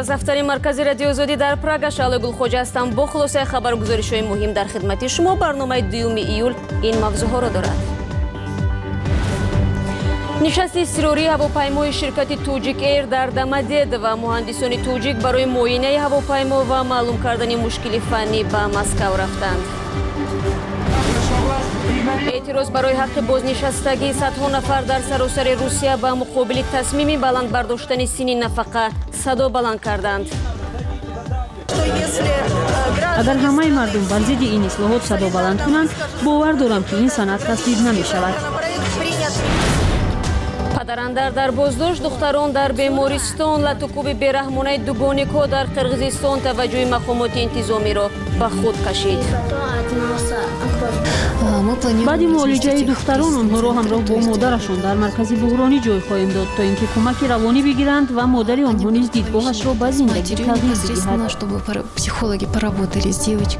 از دفتر مرکزی رادیو آزادی در پراگ شعله گلخوجه هستم. با خلاصه خبرگزاری‌های مهم در خدمت شما. برنامه 2 ایول این موضوعها را دارد. نشست اضطراری هواپیمای شرکت توجیک ایر در دمدید و مهندسان توجیک برای معاینه هواپیما و معلوم کردن مشکل فنی به مسکو رفتند. اعتراض برای حق بازنشستگی صدها نفر در سراسر روسیه به مقابل تصمیم بلند برداشتن سن نفقه صدا بلند کردند. اگر همه مردم بر ضد این اصلاحات صدا بلند کنند، باور دارم که این صنعت تصویب نمی شود. پدراندر در بازداشت، دختران در بیمارستان، لطکوب بیرحمانه دوگانیکا در قرقیزستان توجه مقامات انتظامی را به خود کشید. بعد معالجه دختران آنها را همراه با مادرشان در مرکز بحرانی جای خواهیم داد تا اینکه کمک روانی بگیرند و مادر آنها نیز دیدگاهش را به زندگی تغییر بدهد.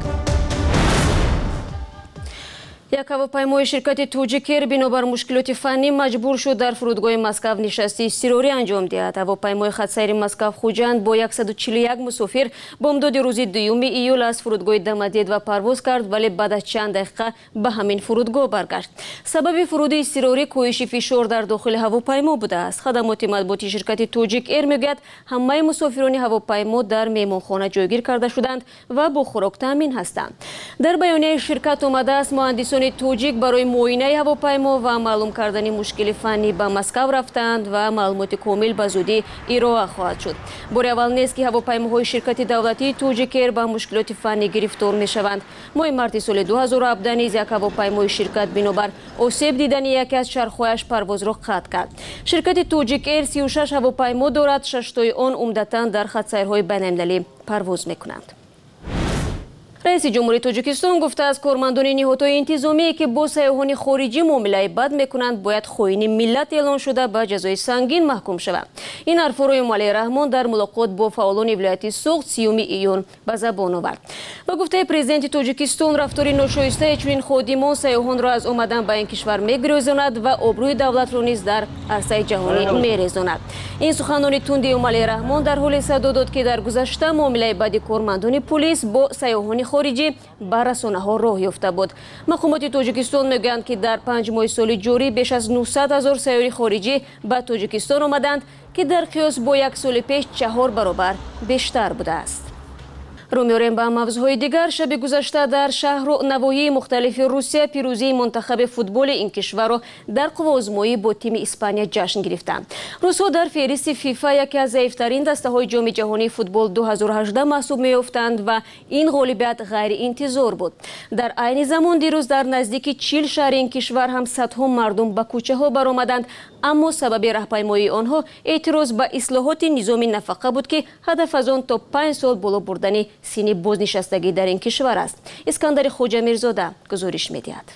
یک هواپیمای شرکت توجیک ایر بنابر مشکلات فنی مجبور شد در فرودگاه مسکو نشست اضطراری انجام دهد. هواپیمای خطسیر مسکو خوجند با 141 مسافر بامداد روز 2 ایول از فرودگاه دمدید و پرواز کرد، ولی بعد از چند دقیقه به همین فرودگاه برگشت. سبب فرود اضطراری کاهش فشار در داخل هواپیما بوده است. خدمات مطبوعاتی شرکت توجیک ایر میگوید همه مسافران هواپیما در مهمانخانه جایگیر کرده شدند و با خوراک تامین هستند. در بیانیه شرکت آمده است مهندسان توجیک برای معاینه هواپیما و معلوم کردن مشکل فنی به مسکو رفتند و معلومات کامل به زودی ارائه خواهد شد. بار اول نیست که هواپیماهای شرکت دولتی توجیک ایر به مشکلات فنی گرفتار می شوند. ماه مارس سال 2017 نیز یک هواپیمای شرکت بنابر آسیب دیدن یکی از چرخهایش پرواز را قطع کرد. شرکت توجیک ایر 36 هواپیما دارد، 6 تای آن عمدتاً در خطسیرهای بین‌المللی پرواز می کنند. رئیس جمهوری تاجیکستان گفته است کارمندان نهادهای انتظامی که با سیاحان خارجی معامله بد میکنند باید خائن ملت اعلان شده به جزای سنگین محکوم شوند. این حرف را امالی رحمان در ملاقات با فعالان ولایت سوخت 30 ایون به زبان آورد. با گفته پرزیدنت تاجیکستان رفتار ناشایسته چنین خادمان سیاحان را از آمدن به این کشور میگریزاند و آبروی دولت را نیز در عرصه جهانی میریزاند. این سخنان تند امالی رحمان در حال صدا داد که در گذشته معامله بد کارمندان پلیس با سیاحان خارجی بر رسانه‌ها راه یافته بود. مقامات تاجیکستان میگویند که در 5 ماه سال جاری بیش از 900,000 سیاح خارجی به تاجیکستان آمدند که در قیاس با 1 سال پیش 4 برابر بیشتر بوده است. رو می‌آوریم به موضوعهای دیگر. شب گذشته در شهر و نواحی مختلف روسیه پیروزی منتخب فوتبال این کشور را در قوازمایی با تیم اسپانیا جشن گرفتند. روس‌ها در فهرست فیفا یکی از ضعیف‌ترین دسته‌های جام جهانی فوتبال 2018 محسوب می‌افتند و این غالبیت غیر انتظار بود. در عین زمان دیروز در نزدیک 40 شهر این کشور هم صدها مردم به کوچه‌ها برآمدند، اما سبب راهپیمایی آنها اعتراض به اصلاحات نظام نفقه بود که هدف از آن تا 5 سال بالا بردن سن بازنشستگی در این کشور است. اسکندر خوجا میرزاده گزارش می‌دهد.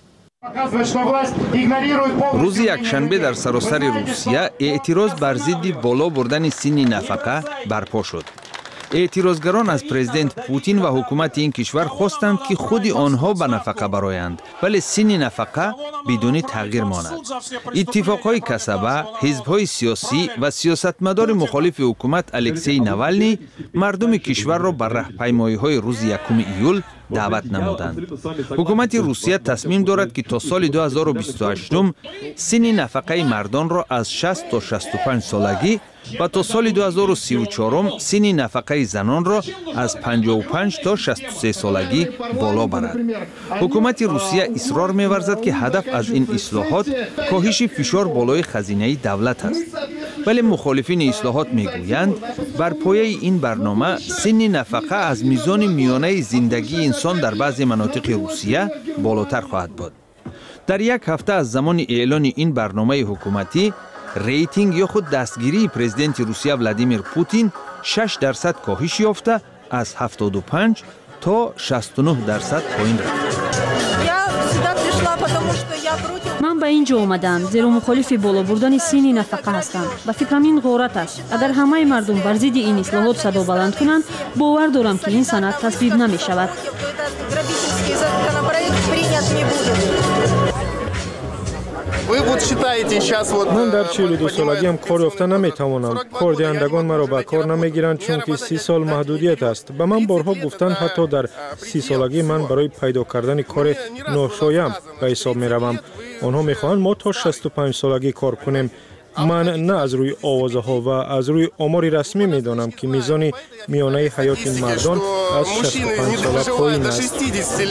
روز یکشنبه در سراسر روسیه اعتراض بر ضد بالا بردن سن نفقه برپا شد. اعتراضگران از پرزیدنت پوتین و حکومت این کشور خواستند که خود آنها به نفقه برآیند، ولی سن نفقه بدون تغییر ماند. اتفاقهای کسبه، حزب‌های سیاسی و سیاستمدار مخالف حکومت الکسی نوالنی مردم کشور را بر راهپیمایی‌های روز 1 ایول دعوت نمودند. حکومت روسیه تصمیم دارد که تا سال 2028 سن نفقه مردان را از 60 تا 65 سالگی و تا سال 2034 سن نفقه زنان را از 55 تا 63 سالگی بالا برد. حکومت روسیه اصرار می‌ورزد که هدف از این اصلاحات کاهش فشار بالای خزینه دولت است. ولی مخالفین اصلاحات میگویند بر پایه این برنامه سن نفقه از میزان میانه زندگی انسان در بعضی مناطق روسیه بالاتر خواهد بود. در یک هفته از زمان اعلان این برنامه حکومتی، ریتینگ یا خود دستگیری پرزیدنت روسیه ولادیمیر پوتین 6% کاهش یافته از 75 تا 69% پایین رفت. من به اینجا آمدم زیرا مخالف بالا بردن سن نفقه هستم. به فکرم این غارت است. اگر همه مردم بر ضد این اصلاحات صدا بلند کنند، باور دارم که این صنعت تصویب نمی شود. من در 42 سالگیم کار یافته نمیتوانم. کار دهندگان مرا به کار نمیگیرند چون که 30 سال محدودیت است. به من بارها گفتند حتی در 30 سالگی من برای پیدا کردن کار ناشایم به حساب میروم. آنها میخواهند ما تا 65 سالگی کار کنیم. من نه از روی آوازه ها و از روی آماری رسمی میدانم که میزان میانه حیات این مردان از 65 سال پایین است.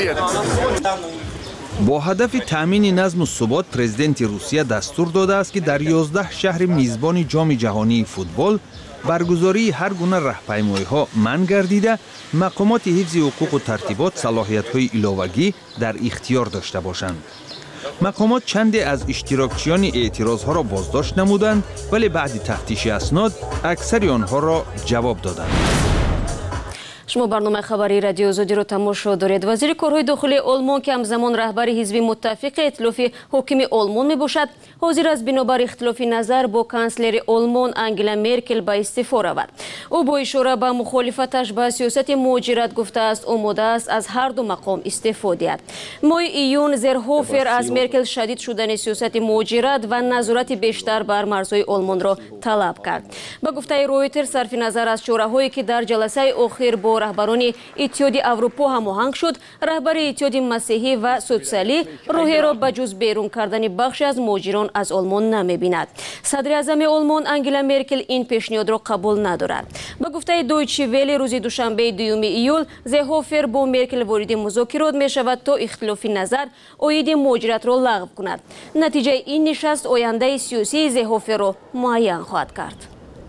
با هدف تامین نظم و ثبات پرزیدنت روسیه دستور داده است که در 11 شهر میزبان جام جهانی فوتبال برگزاری هر گونه راهپیمایی‌ها منع گردیده، مقامات حفظ حقوق و ترتیبات صلاحیت‌های علاوه‌ای در اختیار داشته باشند. مقامات چندی از اشتراکچیان اعتراض‌ها را بازداشت نمودند، ولی بعد تفتیش اسناد اکثر آنها را جواب دادند. شما برنامه خبری رادیو آزادی رو تماشا دارید. وزیر کارهای داخلی آلمان که همزمان رهبر حزب متفق ائتلاف حاکم آلمان میباشد، حاضر است بنابر اختلاف نظر با کانسلر آلمان انگلا مرکل به استعفا رود. او با اشاره به مخالفتش به سیاست مهاجرت گفته است آماده است از هر دو مقام استعفا دهد. ماه ایون زرهوفر از مرکل شدید شدن سیاست مهاجرت و نظارت بیشتر بر مرزهای آلمان را طلب کرد. به گفته رویتر صرف نظر از چاره‌هایی که در جلسه آخر با رهبران اتحاد اروپا هماهنگ شد، رهبر اتحاد مسیحی و سوسیالی راه را به جز بیرون کردن بخش از مهاجران از آلمان نمی‌بیند. صدر اعظم آلمان انگلا مرکل این پیشنهاد را قبول ندارد. به گفته دویچه ویله روز دوشنبه 2 ایول زهوفر با مرکل وارد مذاکرات می‌شود تا اختلاف نظر عاید مهاجرت را لغو کند. نتیجه این نشست آینده سیاسی زهوفر را معین خواهد کرد.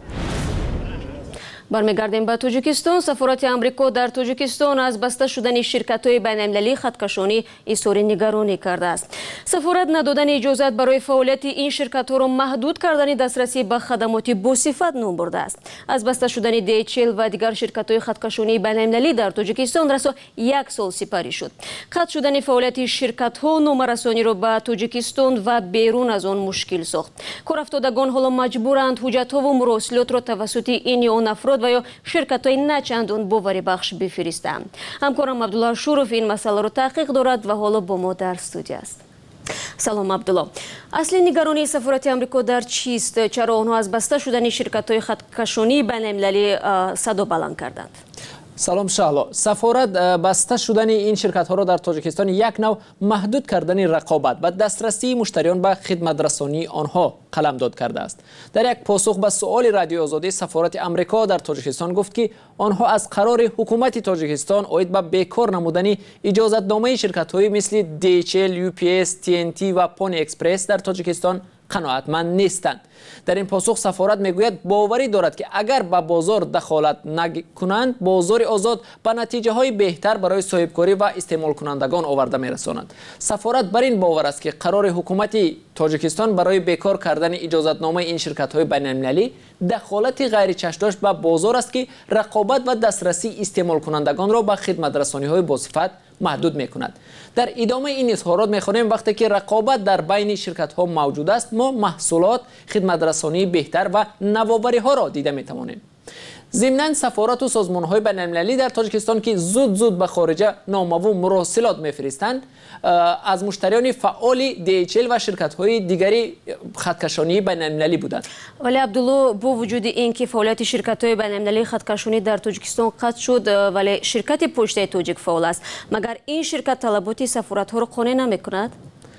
برمیگردیم به تاجیکستان. سفارت آمریکا در تاجیکستان از بسته شدن شرکت‌های بین‌المللی خطکشانی اظهار نگرانی کرده است. سفارت ندادن اجازت برای فعالیت این شرکت‌ها را محدود کردن دسترسی به خدمات بوصفت نام برده است. از بسته شدن دیچل و دیگر شرکت‌های خطکشانی بین‌المللی در تاجیکستان رسا 1 سال سپری شد. قطع شدن فعالیت شرکت‌ها نامرسانی را به تاجیکستان و بیرون از آن مشکل ساخت. کارافتادگان حالا مجبورند حجت‌ها و مراسلات را توسط این یا آن افراد و یا شرکت‌های نچندان باوری بخش بفرستند. همکارم عبدالله شوروف این مسئله را تحقیق دارد و حالا با ما در استودیو است. سلام عبدالله. اصلی نگرانی سفارت آمریکا در چیست؟ چرا آنها از بسته شدن شرکت‌های خطکشانی بین‌المللی صدا بلند کردند؟ سلام شهلا. سفارت بسته شدن این شرکت ها را در تاجیکستان یک نوع محدود کردن رقابت و دسترسی مشتریان به خدمت رسانی آنها قلمداد کرده است. در یک پاسخ به سؤال رادیو آزادی، سفارت آمریکا در تاجیکستان گفت که آنها از قرار حکومت تاجیکستان عاید به بیکار نمودن اجازتنامه شرکت های مثل DHL، UPS، TNT و پونی اکسپرس در تاجیکستان قناعتمند نیستند. در این پاسخ سفارت میگوید باوری دارد که اگر به بازار دخالت نکنند، بازار آزاد به نتیجه های بهتر برای صاحبکاری و استعمال کنندگان آورده میرساند. سفارت بر این باور است که قرار حکومت تاجیکستان برای بیکار کردن اجازتنامه این شرکت های بین المللی دخالت غیر چشم‌داشت به بازار است که رقابت و دسترسی استعمال کنندگان را به خدمت رسانی های باصفت محدود میکند. در ادامه این اظهارات میخوانیم وقتی که رقابت در بین شرکت ها موجود است، ما محصولات، خدمت رسانی بهتر و نوآوری ها را دیده میتوانیم. ضمناً سفارت و سازمان های بین المللی در تاجیکستان که زود به خارجه نامه و مراسلات میفرستند، از مشتریان فعال DHL و شرکت های دیگری خطکشانی بین المللی بودند. ولی عبدالله، با وجود اینکه فعالیت شرکت های بین المللی خطکشانی در تاجیکستان قطع شد، ولی شرکت پشت تاجیک فعال است. مگر این شرکت طلبات سفارت ها را قانع نمیکند؟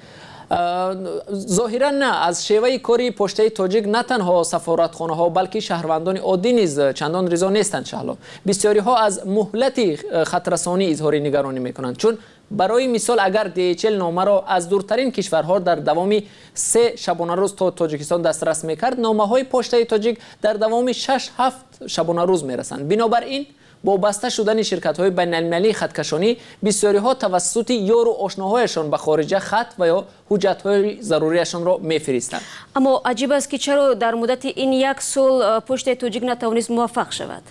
ظاهرا نه. از شیوه کاری پشته تاجیک نه تنها سفارتخانه ها بلکه شهروندان عادی نیز چندان رضا نیستند. شهلا بسیاری ها از مهلت خطرسانی اظهار نگرانی میکنند، چون برای مثال اگر DHL نامه را از دورترین کشورها در دوام 3 شبانه روز تا تاجیکستان دسترس میکرد، نامه های پشته تاجیک در دوام 6-7 شبانه روز میرسند. بنابراین با بسته شدن شرکت های بین المللی خطکشانی، بسیاری ها توسط یار و آشناهایشان به خارج خط و یا حجت های ضروریشان را میفرستند. اما عجیب است که چرا در مدت این 1 سال پشت تاجیک نتوانست موفق شود؟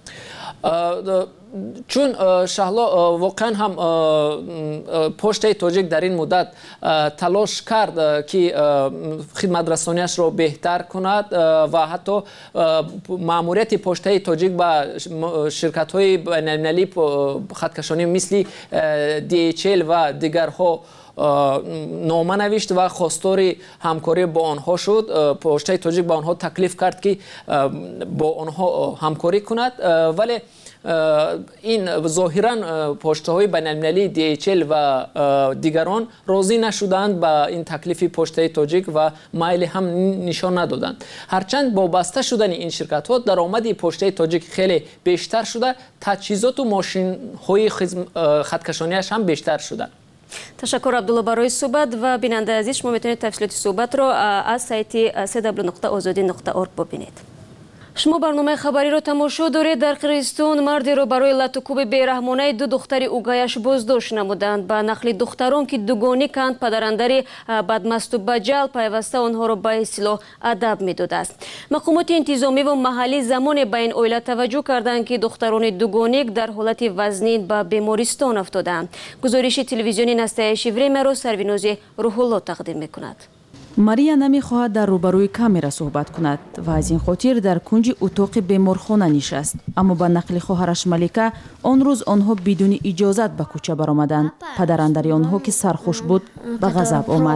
چون شهلا واقعا هم پشت تاجیک در این مدت تلاش کرد که خدمت رسانیش را بهتر کند و حتی ماموریت پشت تاجیک به شرکت های بین المللی خطکشانی مثل DHL و دیگرها نامه نوشت و خواستار همکاری با آنها شد. پشته تاجیک با آنها تکلیف کرد که با آنها همکاری کند، ولی این ظاهرا پشته های بین المللی DHL و دیگران راضی نشدند با این تکلیف پشته تاجیک و مایل هم نشان ندادند. هرچند با بسته شدن این شرکت ها درآمد پشته تاجیک خیلی بیشتر شده، تجهیزات و ماشین های خطکشانیش هم بیشتر شده. تشکر عبدالله برای صحبت و بیننده عزیز، شما میتونید تفصیلات صحبت را از سایت www.azadi.org ببینید. شما برنامه خبری را تماشا دارید. در قرقیزستان مردی را برای لطوکوب بیرحمانه دو دختر اوگایش بازداشت نمودند. به نقل دختران که دوگانی کند پدراندر بدمست و بجل پیوسته آنها را به اصطلاح ادب میداده است. مقامات انتظامی و محلی زمان به این عایله توجه کردند که دختران دوگانیک در حالت وزنین به بیمارستان افتادند. گزارش تلویزیونی نستایشی وریم را سروینوز روح الله تقدیم میکند. мария намехоҳад дар рӯбарӯи камера суҳбат кунад ва аз ин хотир дар кунҷи утоқи беморхона нишаст, аммо ба нақли хоҳараш малика он рӯз онҳо бидуни иҷозат ба кӯча баромаданд. падарандари онҳо ки сархуш буд ба ғазаб омад.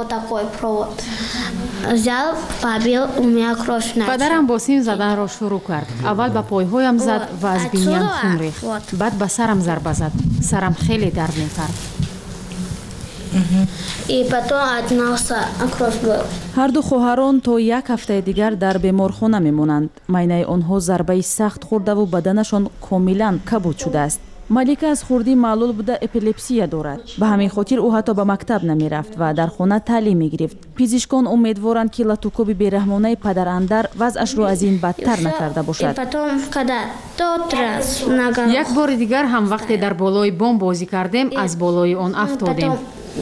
падарам бо сим заданро шурӯъ кард. аввал ба пойҳоям зад ва аз биниям хун рехт. баъд ба сарам зарба зад. сарам хеле дард мекард. ҳарду хоҳарон то як ҳафтаи дигар дар беморхона мемонанд. майнаи онҳо зарбаи сахт хӯрдаву баданашон комилан кабуд шудааст. малика аз хурдӣ маълул буда эпилепсия дорад. ба ҳамин хотир ӯ ҳатто ба мактаб намерафт ва дар хона таълим мегирифт. пизишкон умедворанд ки латукуби бераҳмонаи падарандар вазъашро аз ин бадтар накарда бошад. як бори дигар ҳам вақте дар болои бом бозӣ кардем, аз болои он афтодем.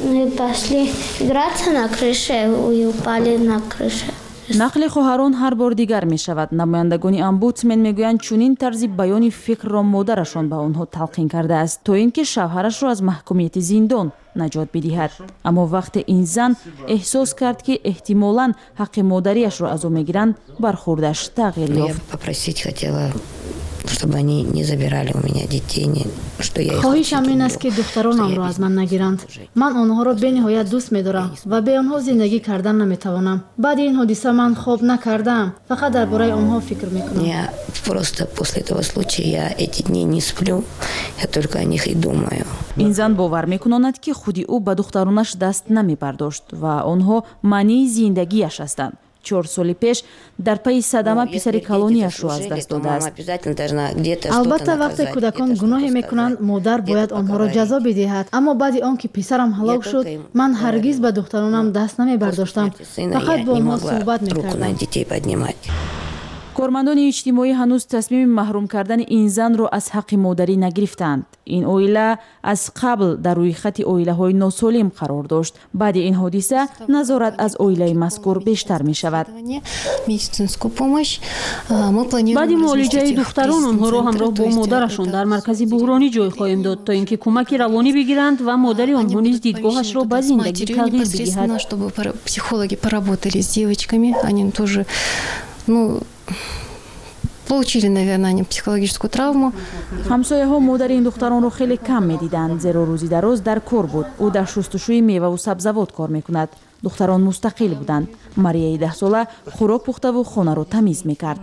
нақли хоҳарон ҳар бор дигар мешавад. намояндагони омбудсмен мегӯянд чунин тарзи баёни фикрро модарашон ба онҳо талқин кардааст, то ин ки шавҳарашро аз маҳкумияти зиндон наҷот бидиҳад. аммо вақте ин зан эҳсос кард ки эҳтимолан ҳаққи модариашро аз ӯ мегиранд, бархӯрдаш тағйир ёфт. чтобы они не забирали у меня детей, что я их... хоҳишам ин аст ки духтаронамро аз ман нагиранд. ман онҳоро бениҳоят дӯст медорам ва бе онҳо зиндагӣ кардан наметавонам. баъди ин ҳодиса ман хоб накардам, фақат дар бораи онҳо фикр мекунам. Я просто после этого случая я эти дни не сплю, я только о них и думаю. ин зан бовар мекунонад ки худи ӯ ба духтаронаш даст намебардошт ва онҳо маънии зиндагиаш ҳастанд. 4 соли пеш дар пайи садама писари колонияшро аз даст додааст. албатта вақте кӯдакон гуноҳе мекунанд, модар бояд онҳоро ҷазо бидиҳад. аммо баъди он ки писарам ҳалок шуд, ман ҳаргиз ба духтаронам даст намебардоштам. фақат бо онҳо суҳбат мекардам. кормандони иҷтимоӣ ҳанӯз тасмими маҳрум кардани ин занро аз ҳаққи модарӣ нагирифтанд. ин оила аз қабл дар рӯйхати оилаҳои носолим қарор дошт. баъди ин ҳодиса назорат аз оилаи мазкур бештар мешавад. баъди муолиҷаи духтарон онҳоро ҳамроҳ бо модарашон дар маркази буҳронӣ ҷой хоҳем дод, то ин ки кӯмаки равонӣ бигиранд ва модари онҳо низ дидгоҳашро ба зиндагӣ тағйир бидиҳад. Психологи поработали с девочками, они тоже, получили, наверное, они психологическую травму. ҳамсояҳо модари ин духтаронро хеле кам медиданд, зеро рӯзи дароз дар кор буд. ӯ дар шустушӯи меваву сабзавот кор мекунад. духтарон мустақил буданд. марияи 10 сола хӯрок пухтаву хонаро тамиз мекард.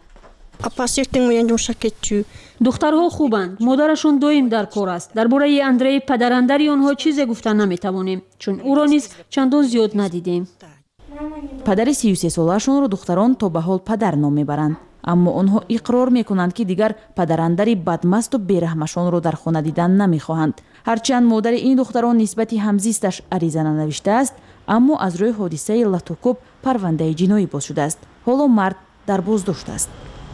духтарҳо хубанд, модарашон доим дар кор аст. дар бораи Андрей падарандари онҳо чизе гуфта наметавонем, чун ӯро низ чандон зиёд надидем. падари 33 солаашонро духтарон то ба ҳол падар ном мебаранд. аммо онҳо иқрор мекунанд ки дигар падарандари бадмасту бераҳмашонро дар хона дидан намехоҳанд. ҳарчанд модари ин духтарон нисбати ҳамзисташ ариза нанавиштааст, аммо аз рӯи ҳодисаи латукуб парвандаи ҷиноӣ боз шудааст. ҳоло мард дар боздошт аст.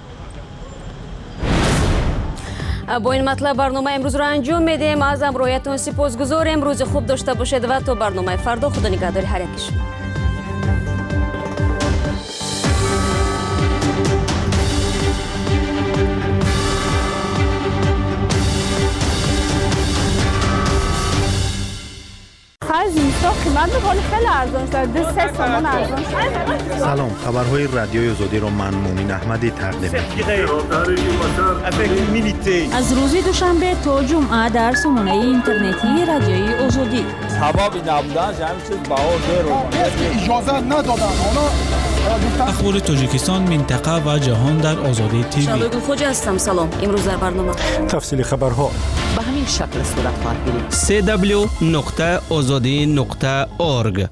бо ин матлаб барномаи имрӯзро анҷом медиҳем. аз ҳамроҳиятон сипосгузорем. рӯзи хуб дошта бошед ва то барномаи фардо худо нигаҳдори ҳар якашон. سلام، خبرهای رادیوی آزادی را من مومین احمدی تقدیم از روز دوشنبه تا جمعه در سامانه اینترنتی رادیوی آزادی. کبابی نبودن همین چیز بهار اجازه ندادن اخبار تاجیکستان منطقه و جهان در آزادی تیوی. شبگل خوجا هستم. سلام. امروز در برنامه تفصیل خبرها به همین شکل صورت خواهد گرفت. www.azadi.org.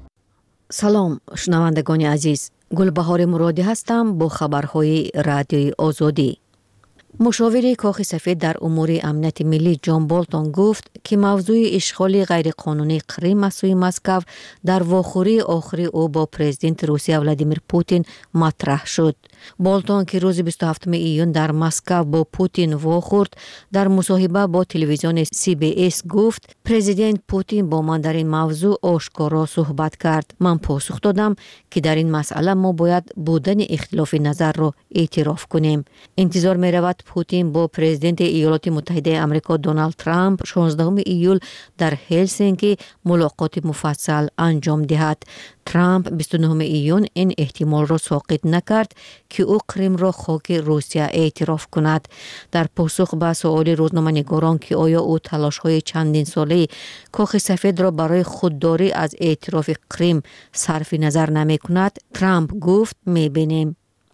سلام شنوندگان عزیز، گلبهار مرادی هستم با خبرهای رادیوی آزادی. مشاور کاخ سفید در امور امنیت ملی جان بولتون گفت که موضوع اشغال غیرقانونی کریم از سوی مسکو در واخوری آخری او با پرزیدنت روسیه ولادیمیر پوتین مطرح شد. بولتون که روز 27 ایون در مسکو با پوتین واخورد، در مصاحبه با تلویزیون CBS گفت پرزیدنت پوتین با من در این موضوع آشکارا صحبت کرد. من پاسخ دادم که در این مسئله ما باید بودن اختلاف نظر را اعتراف کنیم. انتظار می رود پوتین با پرزیدنت ایالات متحده آمریکا دونالد ترامپ 16 ایول در هلسینکی ملاقات مفصل انجام دهد. ترامپ 29 ایون این احتمال را ساقط نکرد که او کریم را خاک روسیه اعتراف کند. در پاسخ به سؤال روزنامه‌نگاران که آیا او تلاش‌های چندین ساله کاخ سفید را برای خودداری از اعتراف کریم صرف نظر نمی‌کند، ترامپ گفت می‌بینیم.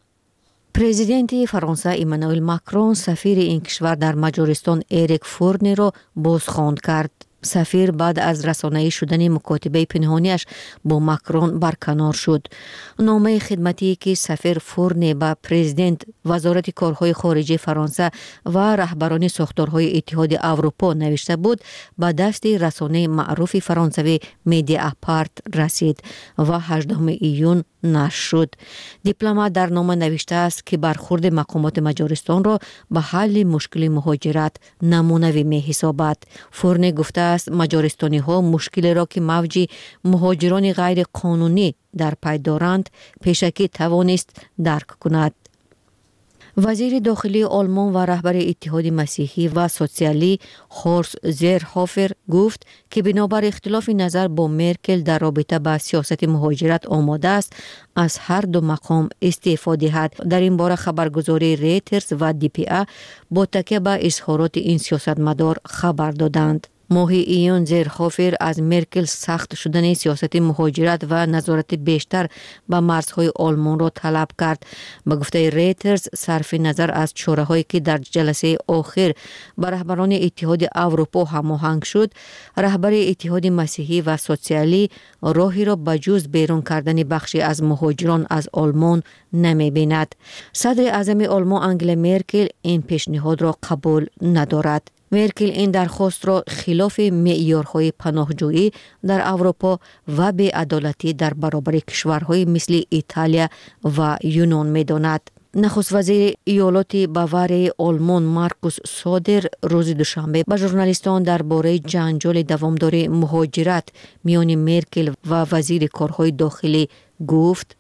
پرزیدنت فرانسه ایمانوئل ماکرون سفیر این کشور در مجارستان اریک فورنی را بازخواند کرد. سفیر بعد از رسانه‌ای شدن مکاتبه پنهانیش با ماکرون برکنار شد. نامه خدمتی که سفیر فورنی به پرزیدنت، وزارت کارهای خارجه فرانسه و رهبران ساختارهای اتحاد اروپا نوشته بود به دست رسانه معروف فرانسوی مدیاپارت رسید و 18 ایون نشر شد. دیپلمات در نامه نوشته است که برخورد مقامات مجارستان را به حل مشکل مهاجرت نمونه‌ای می‌حسابد. فورنی گفته است مجارستانی ها مشکل را که موج مهاجران غیر قانونی در پی دارند پیشکی توانست درک کند. وزیر داخلی آلمان و رهبر اتحاد مسیحی و سوسیالی هورست زیرهوفر گفت که بنابر اختلاف نظر با مرکل در رابطه با سیاست مهاجرت آماده است از هر دو مقام استعفا دهد. در این باره خبرگزاری ریترز و DPA با تکیه به اظهارات این سیاستمدار خبر دادند. ماه ایون زیرهوفر از مرکل سخت شدن سیاست مهاجرت و نظارت بیشتر به مرزهای آلمان را طلب کرد. به گفته ریترز صرف نظر از چاره‌هایی که در جلسه آخر با رهبران اتحاد اروپا هماهنگ شد، رهبر اتحاد مسیحی و سوسیالی راهی را بجز بیرون کردن بخشی از مهاجران از آلمان نمی‌بیند. صدر اعظم آلمان آنگلا مرکل این پیشنهاد را قبول ندارد. مرکل این درخواست را خلاف معیارهای پناهجویی در اروپا و بی‌عدالتی در برابر کشورهای مثل ایتالیا و یونان می‌داند. نخست وزیر ایالات باواری آلمان مارکوس سودر روز دوشنبه به ژورنالیستان درباره جنجال دوامدار مهاجرت میان مرکل و وزیر کارهای داخلی گفت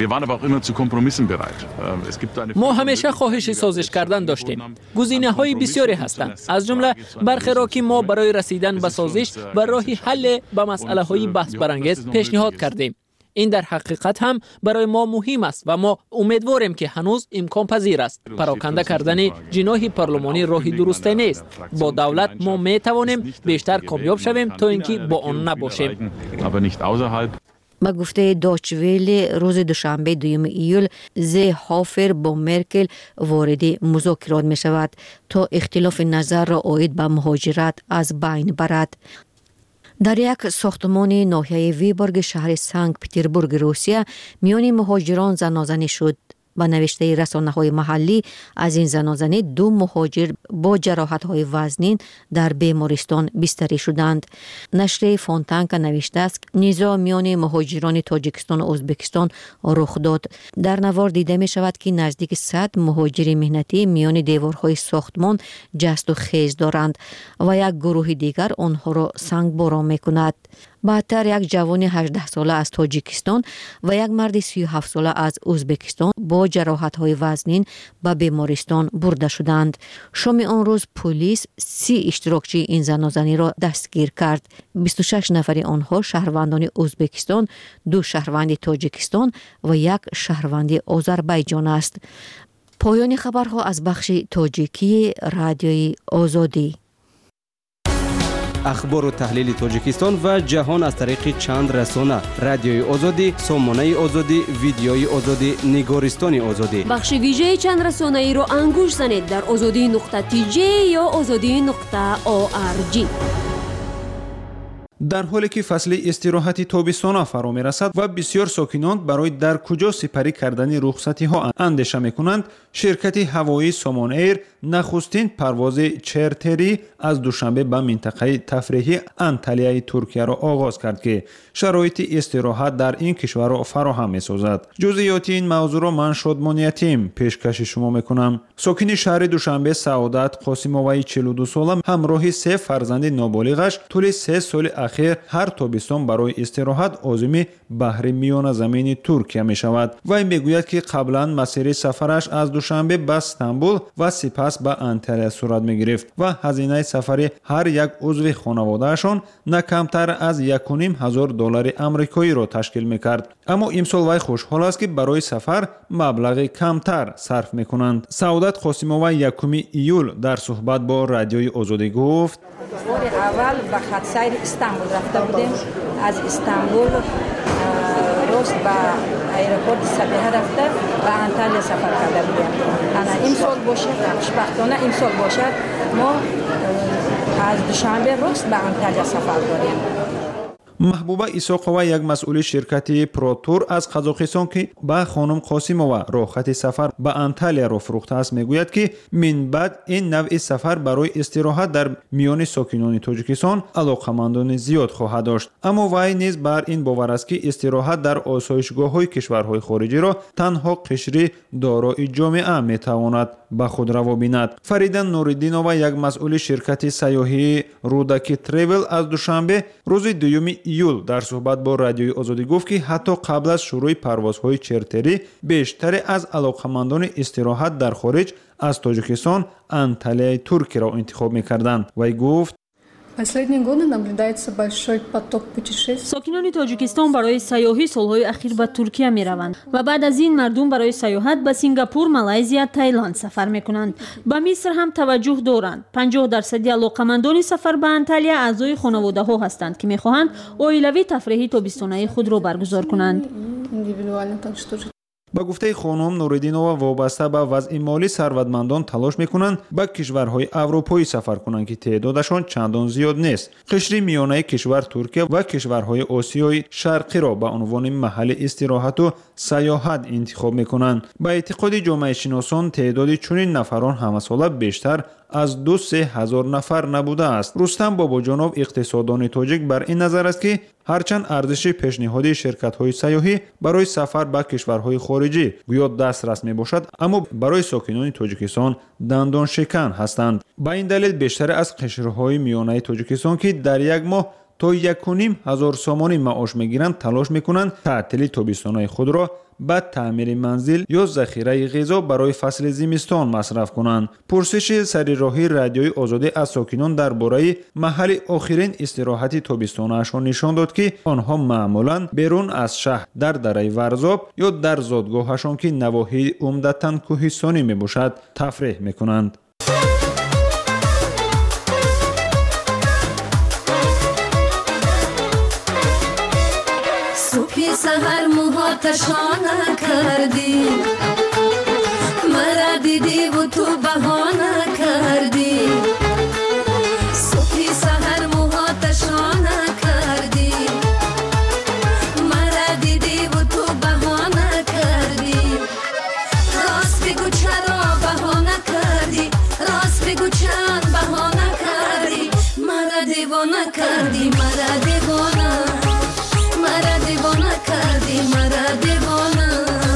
ما همیشه خواهش سازش کردن داشتیم. گزینه‌های بسیاری هستند، از جمله برخی را که ما برای رسیدن به سازش و راه حل به مسئله‌های بحث برانگیز پیشنهاد کردیم. این در حقیقت هم برای ما مهم است و ما امیدواریم که هنوز امکان پذیر است. پراکنده کردن جناح پارلمانی راهی درسته نیست. با دولت ما می توانیم بیشتر کامیاب شویم تا اینکه با آن نباشیم. با گفته دویچ وله روز دوشنبه 2 ایول زیرهوفر با مرکل وارد مذاکرات می شود تا اختلاف نظر را عاید به مهاجرت از بین برد. در یک ساختمان ناحیه ویبورگ شهر سنت پترزبورگ روسیه میان مهاجران زنازنی شد. با نوشته رسانه‌های محلی از این زنازنی 2 مهاجر با جراحت‌های وزنین در بیمارستان بستری شدند. نشر فونتانکا نوشته است نزاع میان مهاجران تاجیکستان و ازبکستان رخ داد. در نوار دیده می شود که نزدیک 100 مهاجر مهنتی میان دیوارهای ساختمان جست و خیز دارند و یک گروه دیگر آنها را سنگباران می کند. بعدتر یک جوان 18 ساله از تاجیکستان و یک مرد 37 ساله از ازبکستان با جراحت‌های وزنین به بیمارستان برده شدند. شام آن روز پلیس 30 اشتراکچی این زنازنی را دستگیر کرد. 26 نفر آنها شهروندان ازبکستان، 2 شهروند تاجیکستان و 1 شهروند آذربایجان است. پایان خبرها از بخش تاجیکی رادیوی آزادی. اخبار و تحلیل تاجیکستان و جهان از طریق چند رسانه: رادیوی آزادی، سامانه آزادی، ویدیوی آزادی، نگارستان آزادی. بخش ویژه چند رسانه‌ای را انگوش زنید در azadi.tj یا azadi.org. در حالی که فصل استراحت تابستان فرا می‌رسد و بسیار ساکنان برای در کجا سپری کردن رخصتی ها اندیشه می‌کنند، شرکت هوایی سامان ایر نخستین پرواز چرتری از دوشنبه به منطقه تفریحی انتالیای ترکیه را آغاز کرد که شرایط استراحت در این کشور را فراهم می‌سازد. جزئیات این موضوع را من شادمان یتیم پیشکش شما می‌کنم. ساکن شهر دوشنبه سعادت قاسموی 42 ساله همراه 3 فرزند نابالغش طول 3 سال اخیر هر تابستان برای استراحت عازم بحر میانه زمین ترکیه می شود. وی میگوید که قبلا مسیر سفرش از دوشنبه به استانبول و سپس به انتالیا صورت می گرفت و هزینه سفر هر یک عضو خانوادهشان نه کمتر از $1,500 آمریکایی را تشکیل می کرد. اما امسال وی خوشحال است که برای سفر مبلغ کمتر صرف می کنند. سعادت قاسموی 1 ایول در صحبت با رادیوی آزادی گفت: اول به خط سیر استانبول رفته بودیم. از استانبول راست به ایرپورت سبیه رفته و انتالیا سفر کرده بودیم. انا امسال باشد، خوشبختانه امسال باشد ما از دوشنبه راست به انتالیا سفر داریم. محبوبه ایساقова یک مسئول شرکت پروتور از قزاقستان که به خانم قاسمووا راحت سفر به انتالیا را فروخته است میگوید که من بعد این نوع سفر برای استراحت در میان ساکنان تاجیکستان علاقمندان زیاد خواهد داشت. اما وی نیز بر این باور است که استراحت در آسایشگاه‌های کشورهای خارجی را تنها قشری دارای جامعه میتواند به خود روا بیند. فریدا نوریدینووا یک مسئول شرکت سیاحی رودکی تریول از دوشنبه روز 2 ایول در صحبت با رادیوی آزادی گفت که حتی قبل از شروع پروازهای چرتری بیشتر از علاقمندان استراحت در خارج از تاجیکستان انتالیای ترکیه را انتخاب می‌کردند. وی گفت: ساکنان تاجیکستان برای سیاحی سالهای اخیر به ترکیه می روند و بعد از این مردم برای سیاحت به سینگاپور، مالزیا، تایلند سفر می کنند. به مصر هم توجه دارند. 50% علاقمندان سفر به انتالیا اعضای خانواده ها هستند که می خواهند عائلوی تفریحی تابستانه خود را برگزار کنند. با گفته خانم نوریدینووا وابسته به وضع مالی ثروتمندان تلاش میکنند به کشورهای اروپایی سفر کنند که تعدادشان چندان زیاد نیست. قشر میانه کشور ترکیه و کشورهای آسیای شرقی را به عنوان محل استراحت و سیاحت انتخاب میکنند. به اعتقاد جامعه شناسان تعداد چنین نفران همساله بیشتر از 2-3 هزار نفر نبوده است. رستم باباجانov اقتصاددان تاجیک بر این نظر است که هرچند ارزش پیشنهادی شرکت‌های سیاحی برای سفر به کشورهای خارجی گویا دسترس میباشد، اما برای ساکنان تاجیکستان دندان شکن هستند. با این دلیل بیشتر از قشرهای میانه تاجیکستان که در یک ماه تا 1,500 سامانی معاش میگیرند تلاش میکنند تعطیل تابستان‌های خود را به تعمیر منزل یا ذخیره غذا برای فصل زمستان مصرف کنند. پرسش سریراهی رادیوی آزادی از ساکنان درباره محل آخرین استراحت تابستانشان نشان داد که آنها معمولاً بیرون از شهر در دره ورزاب یا در زادگاهشان که نواحی عمدتاً کوهستانی میباشد تفریح میکنند. سحر موهاتشانه کردی، مرا دیدی و تو بهانه کردی. صبحی سحر موهاتشانه کردی، مرا دیدی و تو بهانه کردی. راست بگو چرا بهانه کردی، راست بگو چند بهانه کردی. مرا دیوانه کردی، مرا دیوانه، مرا دیوانه کردی، مرا دیوانه.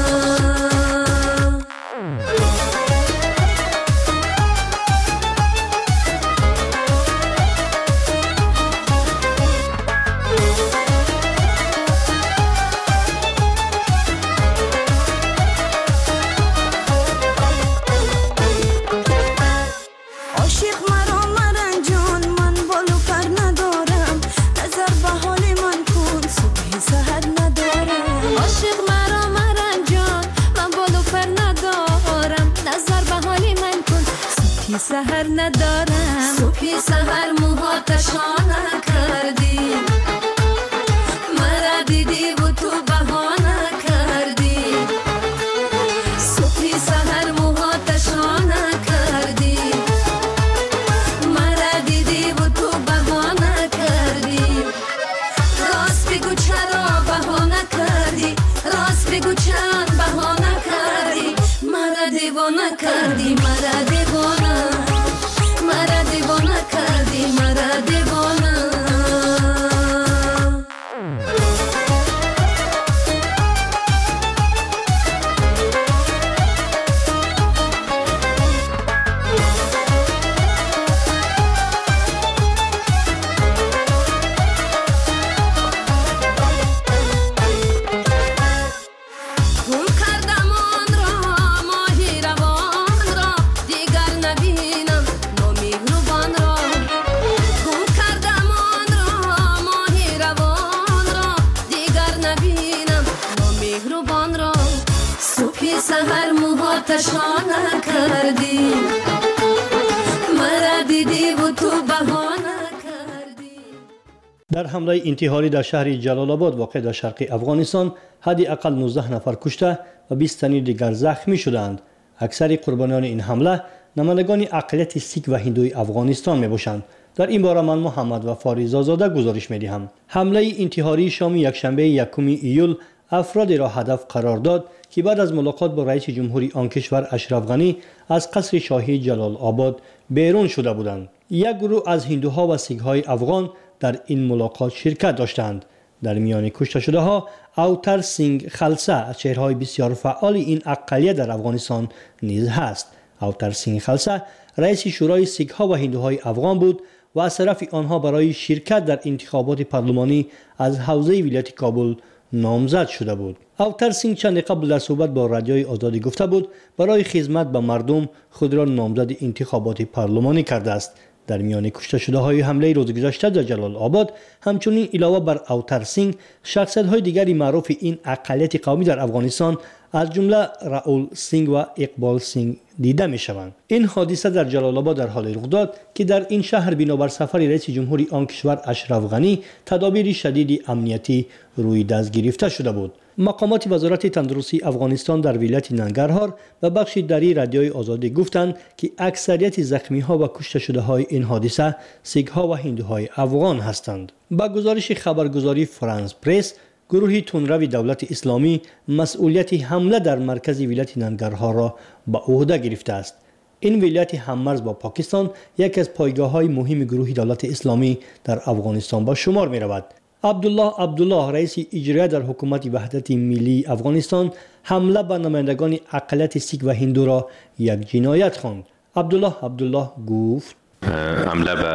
عاشق مرا مرنجان، من بالو پر ندارم، نظر به حال من کن، صبح سحر ندارم. عاشق مرا مرنجان، من بالو پر ندارم، نظر به حال من کن، صبح سحر ندارم. صبح سحر موهات تشانه کردی مرا دیدی و تو بهانه کردی صبح سحر موها تشانه کردی مرا دیدی و تو بهانه کردی راست بگو چرا بهانه کردی راست بگو چند بهانه کردی مرا دیوانه کردی مرا دیوانه مرا دیوانه کردی مرا دیوانه گم کردم آن را ماهی روان را دیگر نبینم نامهربان را گم کردم آن را ماهی روان را دیگر نبینم نامهربان را صبح سحر موها تشانه کردی مرا دیدی و تو بهانه کردی. در حمله انتحاری در شهر جلال آباد واقع در شرق افغانستان حداقل 19 نفر کشته و 20 تن دیگر زخمی شدند. اکثر قربانیان این حمله نمایندگان اقلیت سیک و هندوی افغانستان میباشند. در این باره من محمد و فاریز آزاده گزارش میدهم. حمله انتحاری شام یکشنبه 1 ایول افرادی را هدف قرار داد که بعد از ملاقات با رئیس جمهوری آن کشور اشرف غنی از قصر شاهی جلال آباد بیرون شده بودند. یک گروه از هندوها و سیک‌های افغان در این ملاقات شرکت داشتند. در میان کشته شده ها اوتر سینگ خلسه از چهره‌های بسیار فعال این اقلیت در افغانستان نیز هست. اوتر سینگ خلسه رئیس شورای سیک‌ها و هندوهای افغان بود و از طرف آنها برای شرکت در انتخابات پارلمانی از حوزه ولایت کابل نامزد شده بود. اوتر سینگ چند قبل در صحبت با رادیوی آزادی گفته بود برای خدمت به مردم خود را نامزد انتخابات پارلمانی کرده است. در میان کشته شده های حمله روز گذشته در جلال آباد همچنین علاوه بر اوتر سینگ شخصیت های دیگری معروف این اقلیت قومی در افغانستان از جمله راول سینگ و اقبال سینگ دیده می شوند. این حادثه در جلال آباد در حال رخ داد که در این شهر بنابر سفر رئیس جمهوری آن کشور اشرف غنی تدابیر شدید امنیتی روی دست گرفته شده بود. مقامات وزارت تندرستی افغانستان در ولایت ننگرهار و بخش دری رادیوی آزادی گفتند که اکثریت زخمی ها و کشته شده های این حادثه سیک ها و هندوهای افغان هستند. با گزارش خبرگزاری فرانس پرس، گروه تندرو دولت اسلامی مسئولیت حمله در مرکز ولایت ننگرهار را به عهده گرفته است. این ولایت هممرز با پاکستان یکی از پایگاه‌های مهم گروه دولت اسلامی در افغانستان به شمار می‌رود. عبدالله رئیس اجرایی در حکومت وحدت ملی افغانستان حمله به نمایندگان اقلیت سیک و هندو را یک جنایت خواند. عبدالله گفت حمله به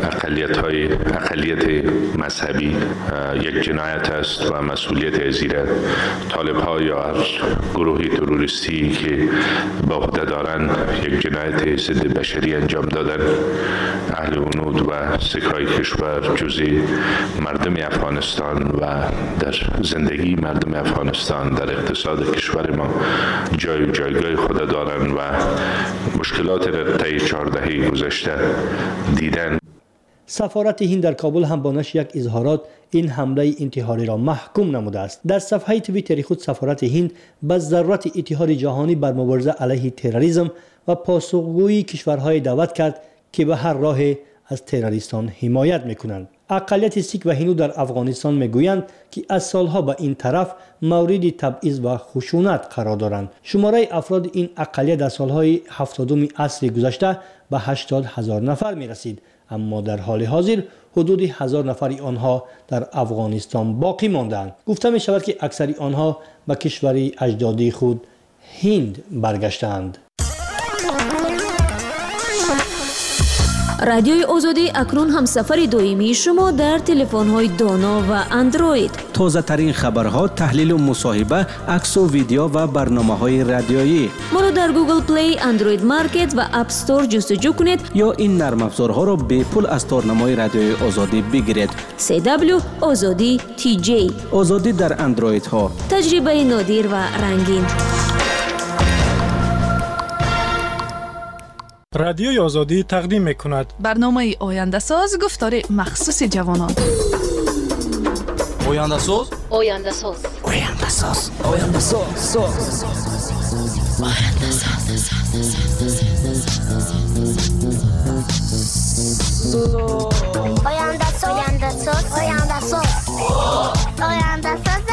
اقلیت مذهبی یک جنایت است و مسئولیت زیر طالب ها یا هر گروهی تروریستی که به عهده دارند یک جنایت ضد بشری انجام دادن. اهل ونود و سکای کشور جزئی مردم افغانستان و در زندگی مردم افغانستان در اقتصاد کشور ما جایگاه خود دارند و مشکلات را طی 4 دهه گذشته دیدن. سفارت هند در کابل هم با نشر یک اظهارات این حمله انتحاری را محکوم نموده است. در صفحه توییتر خود سفارت هند به ضرورت اتحاد جهانی بر مبارزه علیه تروریسم و پاسخگویی کشورهای دعوت کرد که به هر راه از تروریستان حمایت میکنند. اقلیت سیک و هندو در افغانستان میگویند که از سالها به این طرف مورد تبعیض و خشونت قرار دارند. شماره افراد این اقلیت در سالهای 70 عصر گذشته به 80,000 نفر می رسید، اما در حال حاضر حدود 1000 نفر آنها در افغانستان باقی ماندند. گفته می شود که اکثر آنها به کشور اجدادی خود هند برگشتند. رادیوی آزادی اکنون هم سفر دائمی شما در تلفن‌های دانا و اندروید. تازه ترین خبرها، تحلیل و مصاحبه، عکس و ویدیو و برنامه‌های رادیویی. ما را در گوگل پلی، اندروید مارکت و اپ استور جستجو کنید یا این نرم افزارها را به پول از تارنمای رادیوی آزادی بگیرید. CW آزادی TJ. آزادی در اندروید ها. تجربه نادر و رنگین. رادیوی آزادی تقدیم می‌کند. برنامه آینده ساز گفتار مخصوص جوانان. آینده ساز؟ آینده ساز. آینده ساز. آینده ساز. آینده ساز. آینده ساز. آینده ساز. آینده ساز. آینده ساز.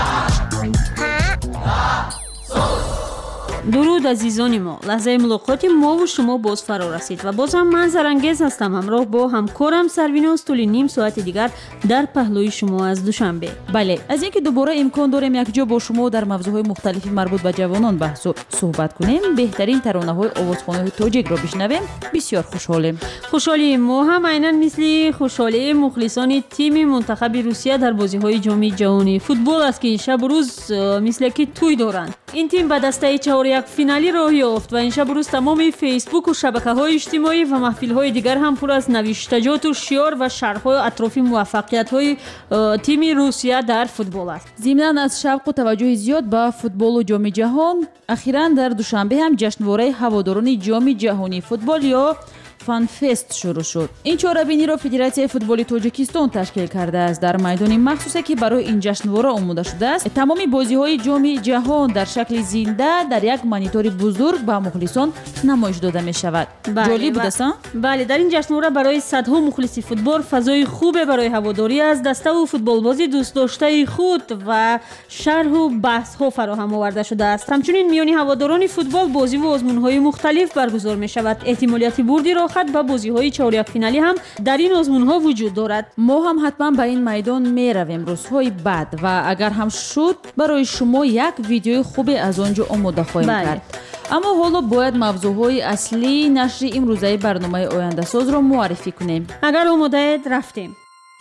درود عزیزان ما، لحظه ملاقات ما و شما باز فرا رسید و باز هم من زرنگیز هستم، همراه با همکارم سرویناز طول نیم ساعت دیگر در پهلوی شما از دوشنبه. بله، از اینکه دوباره امکان داریم یک جا با شما در موضوعهای مختلفی مربوط به جوانان بحث و صحبت کنیم، بهترین ترانه‌های آوازخوان‌های تاجیک را بشنویم، بسیار خوشحالیم. ما هم عیناً مثل خوشحالی مخلصان تیم منتخب روسیه در بازی‌های جام جهانی فوتبال است که شب و روز مثل که توی دارند. این تیم به دسته 4 یک فینالی راه یافت و این شب روز تمام فیسبوک و شبکه‌های اجتماعی و محفل‌های دیگر هم پر از نوشتجات و شعار و شرح‌های اطراف موفقیت‌های تیم روسیه در فوتبال است. ضمناً از شوق و توجه زیاد به فوتبال و جام جهان، اخیراً در دوشنبه هم جشنواره هواداران جام جهانی فوتبال یا فان فست شروع شد. این چهاربینی را فدراسیون فوتبال تاجیکستان تشکیل کرده است. در میدان مخصوصی که برای این جشنواره آماده شده است، تمام بازی‌های جام جهان در شکل زنده در یک مانیتور بزرگ به مخلصان نمایش داده می شود. جالب بود است؟ بله، در این جشنواره برای صدها مخلص فوتبال فضای خوب برای هواداری از دسته و فوتبال بازی دوست داشته خود و شرح و بحث‌ها فراهم آورده شده است. همچنین میان هواداران فوتبال بازی و آزمون‌های مختلف برگزار می شود. احتمالیت بردی را و بازی‌های چهارم فینالی هم در این آزمون‌ها وجود دارد. ما هم حتما به این میدان می‌رویم روزهای بعد و اگر هم شد برای شما یک ویدیوی خوب از آنجا آماده خواهیم کرد. اما حالا باید موضوعهای اصلی نشر امروزه برنامه آینده ساز را معرفی کنیم. اگر آماده اید رفتیم.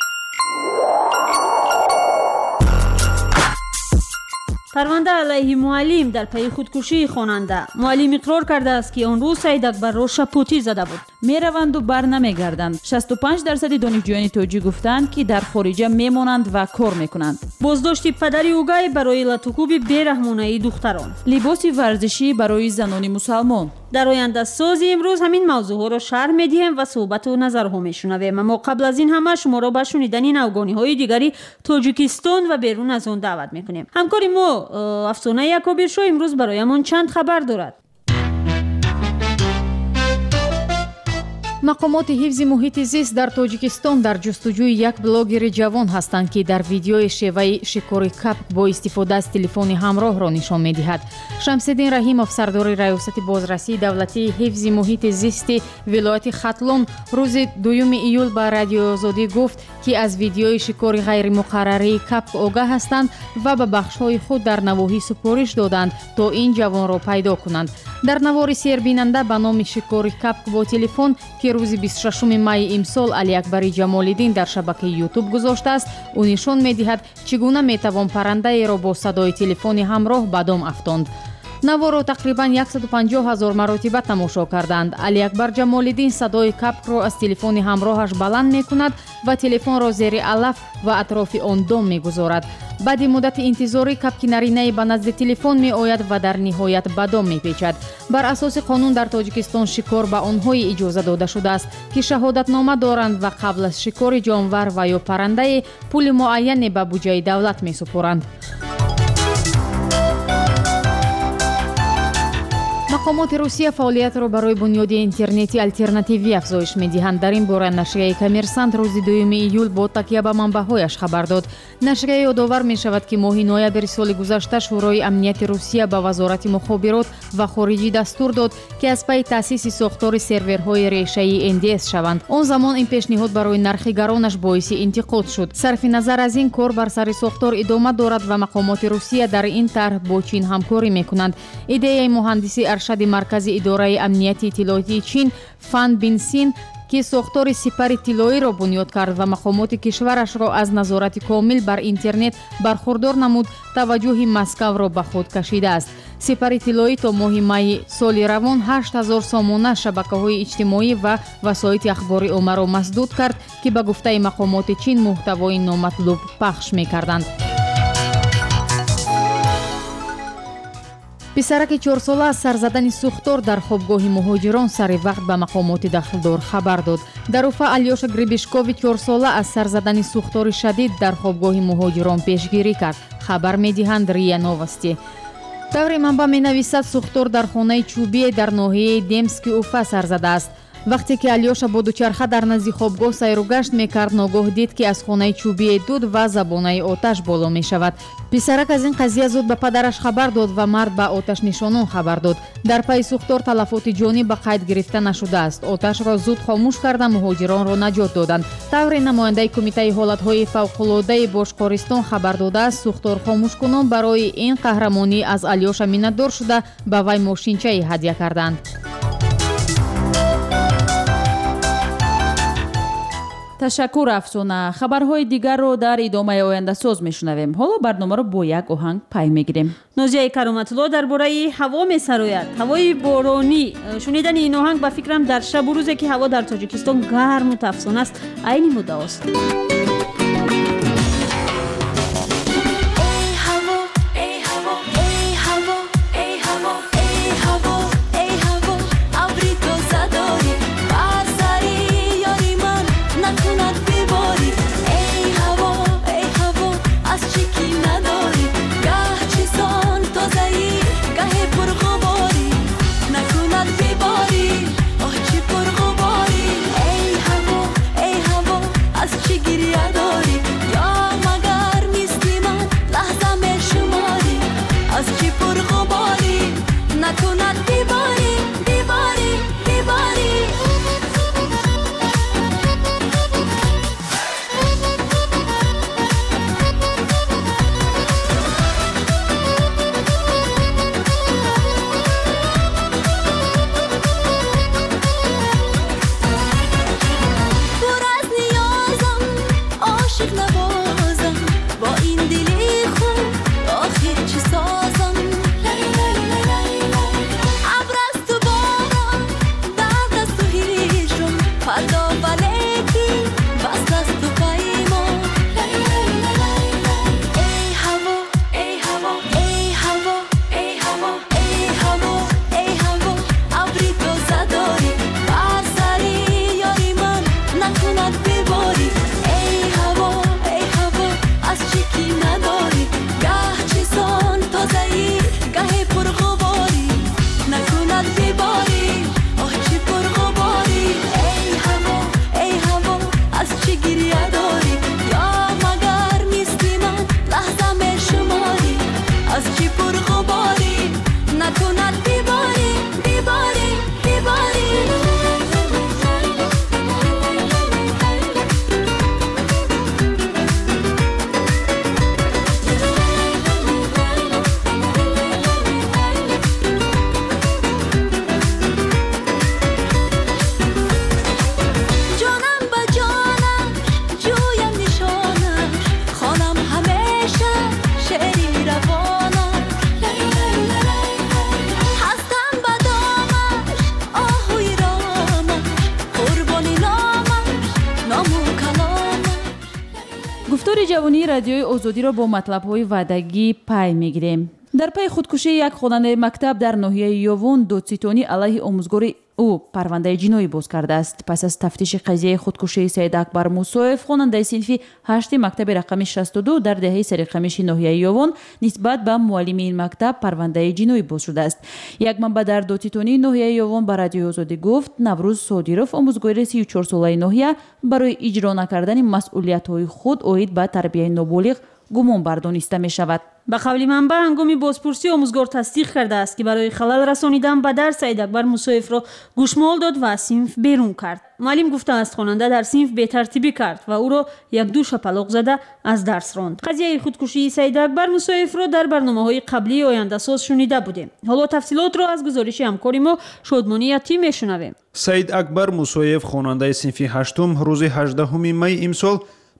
پرونده علیه معلم در پی خودکشی خواننده. معلم اقرار کرده است که آن روز سید اکبر را شپوتی زده بود. میروند و بر نمیگردند. 65% دانشجویان تاجیک گفتند که در خارج میمانند و کار میکنند. بازداشت پدر اوگای برای لطوکوب بیرحمانه دختران. لباس ورزشی برای زنان مسلمان. در آینده سازی امروز همین موضوعها را شرح میدیم و صحبت و نظرها میشنویم. اما قبل از این همه شما را به شنیدن نوگانی‌های دیگری تاجیکستان و بیرون از آن دعوت میکنیم. همکاری ما افسانه یکابیرشو امروز برایمان چند خبر دارد. مقامات حفظ محیط زیست در تاجیکستان در جستجوی یک بلاگر جوان هستند که در ویدیوی شیوه شکار کپک با استفاده از تلفن همراه را نشان می‌دهد. شمس‌الدین رحیمов سردار ریاست بازرسی دولتی حفظ محیط زیست ولایت ختلون روز 2 ایول به رادیو آزادی گفت که از ویدیوی شکار غیر مقرره کپک آگاه هستند و به بخش‌های خود در نواحی سپارش دادند تا این جوان را پیدا کنند. در نوار سیربیننده به نام شکار کپک با تلفن که روز 26 می امسال علی اکبر جمال‌الدین در شبکه یوتیوب گذاشته است، او نشان می‌دهد چگونه می‌توان پرنده را با صدای تلفن همراه به دام افکند. نوار را تقریباً 150,000 مرتبه تماشا کردند. علی اکبر جمال‌الدین صدای کپک را از تلفن همراهش بلند می‌کند و تلفن را زیر علف و اطراف آن دام می‌گذارد. بعد مدت انتظاری کپک نرینه به نزد تلفن می‌آید و در نهایت به دام می‌پیچد. بر اساس قانون در تاجیکستان شکار به آنهای اجازه داده شده است که شهادتنامه دارند و قبل از شکار جانور و یا پرنده پول معینی به بودجه دولت می‌سپارند. مقامات روسیه فعالیت را برای بنیاد اینترنتی الтернативی افزایش می‌دهند. در این باره نشریه کامرسانت روز 2 ایول با تکیه به منبع‌هایش خبر داد. نشریه یادآور می‌شود که ماه نوامبر سال گذشته شورای امنیت روسیه به وزارت مخابرات و خارجی دستور داد که از پی تأسیس ساختار سرورهای ریشه‌ای NDS شوند. آن زمان این پیشنهاد برای نرخ گرانش باعث انتقاد شد. صرف نظر از این کار بر سر ساختار ادامه دارد و مقامات روسیه در این طرح با چین همکاری می‌کنند. ایده مهندس ارشد مرکز اداره امنیت اطلاعاتی چین فان بینسین که ساختار سپر اطلاعی را بنیاد کرد و مقامات کشورش را از نظارت کامل بر اینترنت برخوردار نمود، توجه مسکو را به خود کشیده است. سپر اطلاعی تا ماه می سال روان 8000 سامانه شبکه‌های اجتماعی و وسایل اخباری عامه را مسدود کرد که به گفته مقامات چین محتوای نامطلوب پخش می‌کردند. писараки 4 сола аз сар задани сӯхтор дар хобгоҳи муҳоҷирон сари вақт ба мақомоти дахлдор хабар дод. Дар Уфа Алёша Грибишкови 4 сола аз сар задани сӯхтори шадид дар хобгоҳи муҳоҷирон пешгирӣ кард. Хабар медиҳанд РИА Новости. таври манба менависад сӯхтор дар хонаи чӯбие дар ноҳияи Демски Уфа сар задааст. вақте ки Алёша бо дучарха дар назди хобгоҳ сайругашт мекард, ногоҳ дид ки аз хонаи чӯбие дуд ва забонаи оташ боло мешавад. писарак аз ин қазия зуд ба падараш хабар дод ва мард ба оташнишонон хабар дод. дар пайи сӯхтор талафоти ҷонӣ ба қайд гирифта нашудааст. оташро зуд хомӯш карда муҳоҷиронро наҷот доданд. таври намояндаи кумитаи ҳолатҳои фавқулодаи Бошқористон хабар додааст, сӯхтор хомӯшкунон барои ин қаҳрамонӣ аз Алёша миннатдор шуда ба вай мошинчае ҳадя карданд. ташаккур Афсона. хабарҳои дигарро дар идомаи ояндасоз мешунавем. ҳоло барномаро бо як оҳанг пай мегирем. нозияи Кароматулло дар бораи ҳаво месарояд. ҳавои боронӣ. шунидани ин оҳанг ба фикрам дар шабу рӯзе ки ҳаво дар Тоҷикистон гарму тафсон аст, айни муддаост. гуфтори ҷавонии радиои озодиро бо матлабҳои ваъдагӣ пай мегирем. дар пайи худкушии як хонандаи мактаб дар ноҳияи Ёвон додситонӣ алайҳи омӯзгори ӯ парвандаи ҷиноӣ боз кардааст. пас аз тафтиши қазияи худкушии Саид Акбар Мусоев, хонандаи синфи 8 мактаби рақами 62 дар деҳаи Сариқамиши ноҳияи Ёвон нисбат ба муаллими ин мактаб парвандаи ҷиноӣ боз шудааст. як манбаъ дар додситонии ноҳияи Ёвон ба радиои Озодӣ гуфт, Наврӯз Содиров, омӯзгори 34 солаи ноҳия, барои иҷро накардани масъулиятҳои худ оид ба тарбияи ноболиғ гумонбар дониста мешавад. ба қавли манбаъ ҳангоми бозпурсӣ омӯзгор тасдиқ кардааст ки барои халал расонидан ба дар Саид Акбар Мусоевро гӯшмол дод ва аз синф берун кард. муаллим гуфтааст, хонанда дар синф бетартибӣ кард ва ӯро якду шапалоқ зада аз дарс ронд. қазияи худкушии Саид Акбар Мусоевро дар барномаҳои қаблии ояндасоз шунида будем. ҳоло тафсилотро аз гузориши ҳамкори мо Шодмонӣ Ятӣ мешунавем. Саид Акбар Мусоев, хонандаи синфи 8 рӯзи 18 май имсол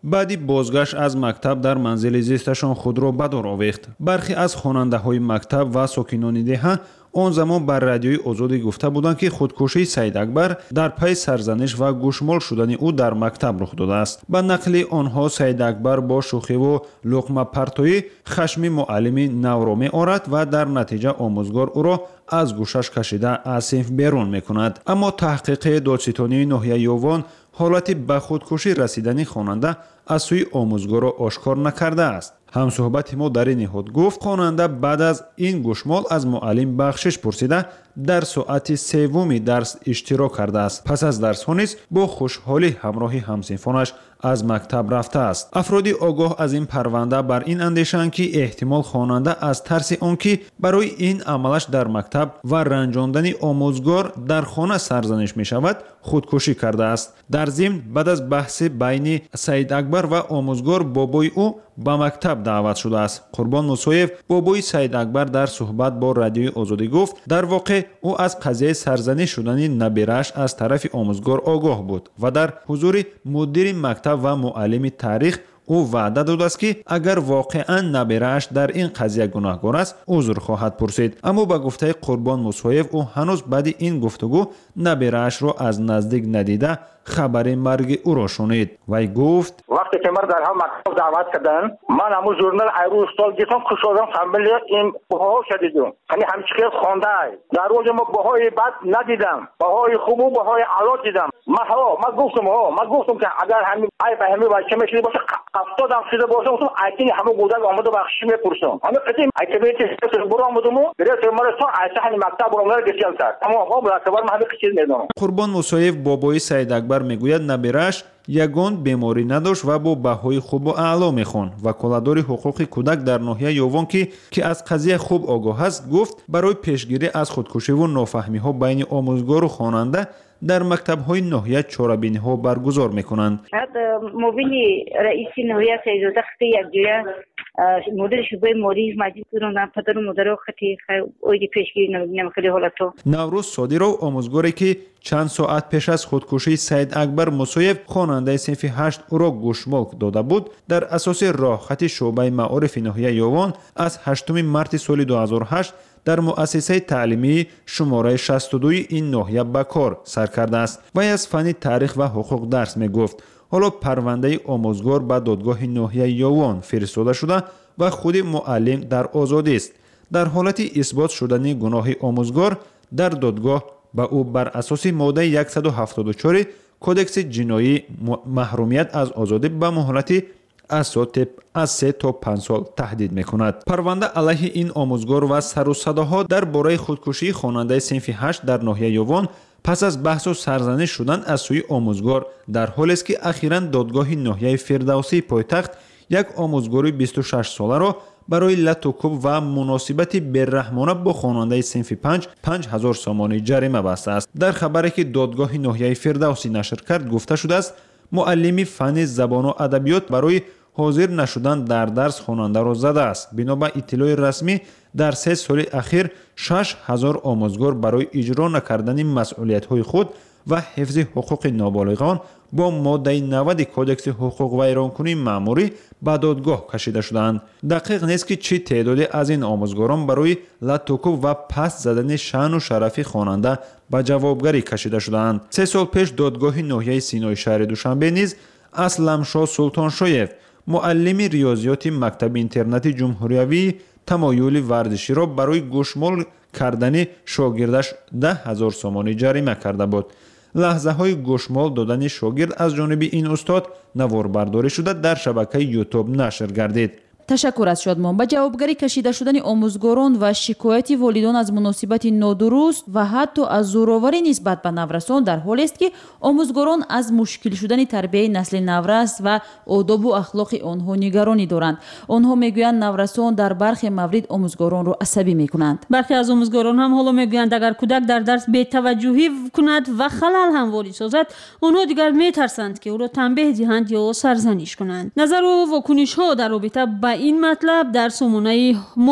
баъди бозгашт аз мактаб дар манзили зисташон худро ба дор овехт. бархе аз хонандаҳои мактаб ва сокинони деҳа он замон бар радиои озодӣ гуфта буданд ки худкушии Саид Акбар дар пайи сарзаниш ва гӯшмол шудани ӯ дар мактаб рух додааст. ба нақли онҳо Саид Акбар бо шӯхиву луқмапартоӣ хашми муаллими навро меорад ва дар натиҷа омӯзгор ӯро аз гӯшаш кашида аз синф берун мекунад. аммо таҳқиқи додситонии ноҳияи Ёвон ҳолати ба худкушӣ расидани хонанда аз сӯи омӯзгорро ошкор накардааст. ҳамсӯҳбати мо дар ин ниҳод гуфт хонанда баъд аз ин гӯшмол аз муаллим бахшиш пурсида дар соати севуми дарс иштирок кардааст. пас аз дарсҳо низ бо хушҳолӣ ҳамроҳи ҳамсинфонаш аз мактаб рафтааст. афроди огоҳ аз ин парванда бар ин андешаанд ки эҳтимол хонанда аз тарси он ки барои ин амалаш дар мактаб ва ранҷондани омӯзгор дар хона сарзаниш мешавад худкушӣ кардааст. дар зимн баъд аз баҳси байни Саид Акбар ва омӯзгор бобои ӯ ба мактаб даъват шудааст. Қурбон Мусоев бобои Саид Акбар дар суҳбат бо радиои Озодӣ гуфт дар воқеъ ӯ аз қазияи сарзаниш шудани набирааш аз тарафи омӯзгор огоҳ буд ва дар ҳузури мудири мактаб ва муаллими таърих ӯ ваъда додааст ки агар воқеан набирааш дар ин қазия гунаҳгор аст узр хоҳад пурсид. аммо ба гуфтаи Қурбон Мусоев ӯ ҳанӯз баъди ин гуфтугӯ набираашро аз наздик надида хабари марги ӯро шунид. вай гуфт вақте ки мар дар ҳам мактаб даъват карданд ман ҳаму журнал айрӯ стол гирифтам кушодам фамилия ин баҳо шадидум ҳами ҳамчиқи хондай дар рӯзи мо баҳои бад надидам баҳои хубу баҳои аъло дидам. ман гуфтам ки агар ҳами ай ба ҳами бача мешиди боша ҳафтодам шуда бошам айтини ҳаму гӯдак омада бахшиш мепурсам ҳами қисим айтибети буро омадуму директор мара то айтсаҳани мактаб буромдара гирифтам кард аммо мулакабар ман ҳами қисим медонам. Қурбон Мусоев бобои Саид Акбар мегӯяд набирааш ягон беморӣ надошт ва бо баҳои хубу аъло мехонд. ваколадори ҳуқуқи кӯдак дар ноҳияи Ёвон ки аз қазия хуб огоҳ аст гуфт барои пешгирӣ аз худкушиву нофаҳмиҳо байни омӯзгору хонанда дар мактабҳои ноҳия чорабиниҳо баргузор мекунанд. муовини раиси ноҳия Саидзода хати якҷоя мудири шӯъбаи молии маҷид гузаронданд падару модаро хати оиди пешгирӣ намекарди ҳолатҳо. Наврӯз Содиров омӯзгоре ки чанд соат пеш аз худкушии Саид Акбар Мусоев хонандаи синфи 8 ӯро гӯшмол дода буд дар асоси роҳхати шӯъбаи маорифи ноҳияи Ёвон аз 8 марти соли 2008 дар муассисаи таълимии шумораи 62 ин ноҳия ба кор сар кардааст. вай аз фанни таърих ва ҳуқуқ дарс мегуфт. ҳоло парвандаи омӯзгор ба додгоҳи ноҳияи Ёвон фиристода шуда ва худи муаллим дар озодист. дар ҳолати исбот шудани гуноҳи омӯзгор дар додгоҳ ба ӯ бар асоси моддаи 174 кодекси ҷиноӣ маҳрумият аз озодӣ ба муҳлати аз 3 то 5 сол таҳдид мекунад. парванда алайҳи ин омӯзгор ва сарусадоҳо дар бораи худкушии хонандаи синфи 8 дар ноҳияи Ёвон пас аз баҳсу сарзаниш шудан аз сӯи омӯзгор дар ҳолест ки ахиран додгоҳи ноҳияи Фирдавсии пойтахт як омӯзгори 26 соларо барои латукуб ва муносибати бераҳмона бо хонандаи синфи 5 5000 сомонӣ ҷарима бастааст. дар хабаре ки додгоҳи ноҳияи Фирдавсӣ нашр кард гуфта шудааст муаллими фанни забону адабиёт барои ҳозир нашудан дар дарс хонандаро задааст. бино ба иттилои расмӣ дар 3 соли ахир 6000 омӯзгор барои иҷро накардани масъулиятҳои худ ва ҳифзи ҳуқуқи ноболиғон бо моддаи 90 кодекси ҳуқуқ вайронкунии маъмурӣ ба додгоҳ кашида шудаанд. дақиқ нест ки чӣ теъдоде аз ин омӯзгорон барои латукуб ва паст задани шаъну шарафи хонанда ба ҷавобгарӣ кашида шудаанд. 3 сол пеш додгоҳи ноҳияи Синои шаҳри Душанбе низ Асламшоҳ Султоншоев муаллими риёзиёти мактаби интернати ҷумҳуриявии тамоюли варзиширо барои гӯшмол кардани шогирдаш 10,000 сомонӣ ҷарима карда буд. лаҳзаҳои гӯшмол додани шогирд аз ҷониби ин устод наворбардорӣ шуда дар шабакаи YouTube нашр гардид. ташаккур аз Шодмон. ба ҷавобгарӣ кашида шудани омӯзгорон ва шикояти волидон аз муносибати нодуруст ва ҳатто аз зӯроварӣ нисбат ба наврасон дар ҳолест ки омӯзгорон аз мушкил шудани тарбияи насли наврас ва одобу ахлоқи онҳо нигаронӣ доранд. онҳо мегӯянд наврасон дар бархе маврид омӯзгоронро асабӣ мекунанд. бархе аз омӯзгорон ҳам ҳоло мегӯянд агар кӯдак дар дарс бетаваҷҷӯҳӣ кунад ва халал ҳам ворид созад онҳо дигар метарсанд ки ӯро танбеҳ диҳанд ё сарзаниш кунанд. назару вокунишҳо дар робита ба این مطلب در سامانه ما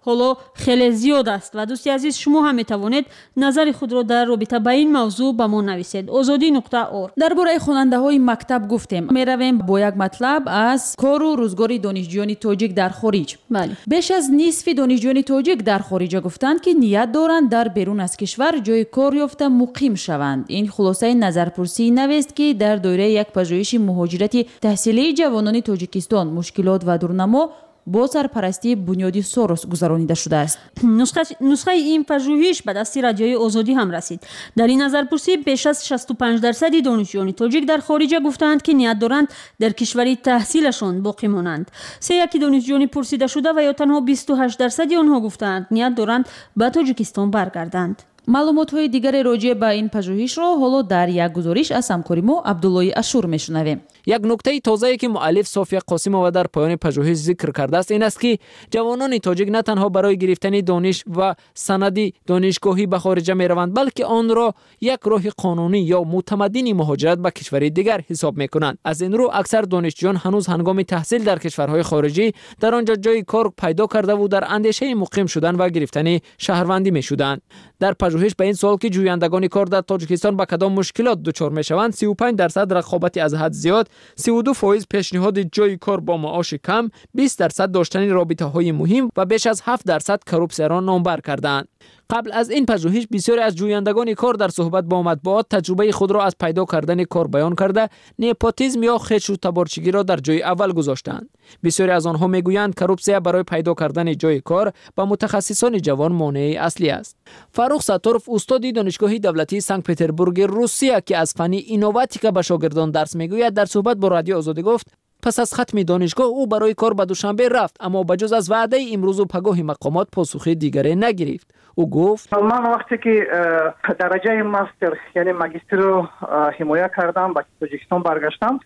حالا خیلی زیاد است و دوستی عزیز شما هم میتوانید نظر خود را در رابطه با این موضوع به ما نویسید. azadi.org. درباره خواننده های مکتب گفتیم میرویم با یک مطلب از کار و روزگار دانشجویان تاجیک در خارج. بله. بیش از نصف دانشجویان تاجیک در خارج گفتند که نیت دارند در بیرون از کشور جای کار یافته مقیم شوند. این خلاصه نظرپرسی نویست که در دوره یک پژوهش مهاجرت تحصیلی جوانان تاجیکستان مشکلات و دورنما با سرپرستی بنیادی سوروس گذرانیده شده است. نسخه این پژوهش به دست رادیوی آزادی هم رسید. در این نظرپرسی بیش از 65% دانشجویان تاجیک در خارج گفتند که نیت دارند در کشوری تحصیلشان باقی مانند. 3/1 دانشجویان پرسیده شده و یا تنها 28% آنها گفتند نیت دارند به تاجیکستان برگردند. معلومات‌های دیگر راجع به این پژوهش را حالا در یک گزارش از همکار ما عبدالله اشور میشنویم. یک نکته تازه‌ای که مؤلف صافیه قاسمова در پایان پژوهش ذکر کرده است این است که جوانان تاجیک نه تنها برای گرفتن دانش و سند دانشگاهی به خارج می‌روند بلکه آن را یک راه قانونی یا متمدن مهاجرت به کشور دیگر حساب می‌کنند. از این رو اکثر دانشجویان هنوز هنگام تحصیل در کشورهای خارجی در آنجا جای کار پیدا کرده و در اندیشه مقیم شدن و گرفتن شهروندی می‌شدند. در پژوهش به این سوال که جویندگان کار در تاجیکستان با کدام مشکلات دچار می‌شوند 35% رقابت از حد زیاد، 32% پیشنهاد جای کار با معاش کم، 20% داشتن رابطه‌های مهم و بیش از 7% کروپسیون را نامبر کردند. قبل از این پژوهش بسیاری از جویندگان کار در صحبت با مطبوعات تجربه خود را از پیدا کردن کار بیان کرده نپوتیسم یا خیش و تبارچگی را در جای اول گذاشتند. بسیاری از آنها میگویند کروپسیا برای پیدا کردن جای کار با متخصصان جوان مانع اصلی است. فاروق ساتورف استاد دانشگاه دولتی سنت پترزبورگ روسیه که از فن اینوواتیکا به شاگردان درس میگوید در صحبت با رادیو آزادی گفت پس از ختم دانشگاه او برای کار به دوشنبه رفت اما بجز از وعده امروز و پگاه مقامات پاسخ دیگری نگرفت. او گفت من وقتی که درجه ماستر یعنی ماجستر رو حمایت کردم به تاجیکستان برگشتم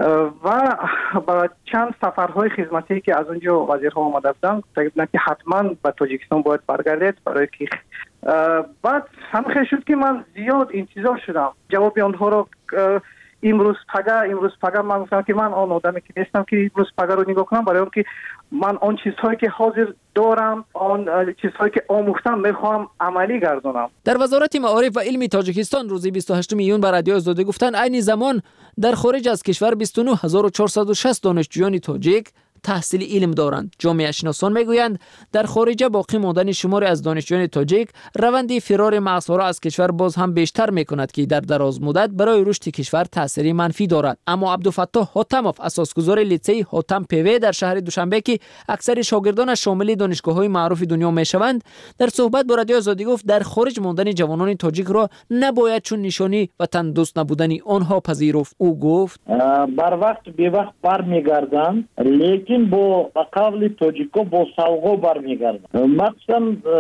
و با چند سفرهای خدمتی که از اونجا وزیرها آمده بودن گفتن که حتما به تاجیکستان باید برگردید برای که بعد همین شد که من زیاد انتظار شدم جواب آنها رو امروز پگا من گفتم که من آن آدمی که نیستم که امروز پگا رو نگاه کنم برای اون که من آن چیزهایی که حاضر دارم آن چیزهایی که آموختم میخوام عملی گردونم. در وزارت معارف و علم تاجیکستان روز 28 میلیون به رادیو آزادی گفتند عین زمان در خارج از کشور 29460 دانشجویان تاجیک تحصیل علم دارند. جامعه شناسان میگویند در خارج باقی ماندن شمار از دانشجویان تاجیک روند فرار مغزها از کشور باز هم بیشتر میکند که در دراز مدت برای رشد کشور تاثیر منفی دارد. اما عبدالفتاح حاتموف اساسگزار لیسه حاتم پیوی در شهر دوشنبه که اکثر شاگردان شامل دانشگاه‌های معروف دنیا میشوند در صحبت با رادیو آزادی گفت در خارج ماندن جوانان تاجیک را نباید چون نشانی وطن دوست نبودن آنها پذیرفت. او گفت بر وقت بی وقت برمیگردند لیکن با قبل تاجیکا با سوغا برمیگردند. مثلا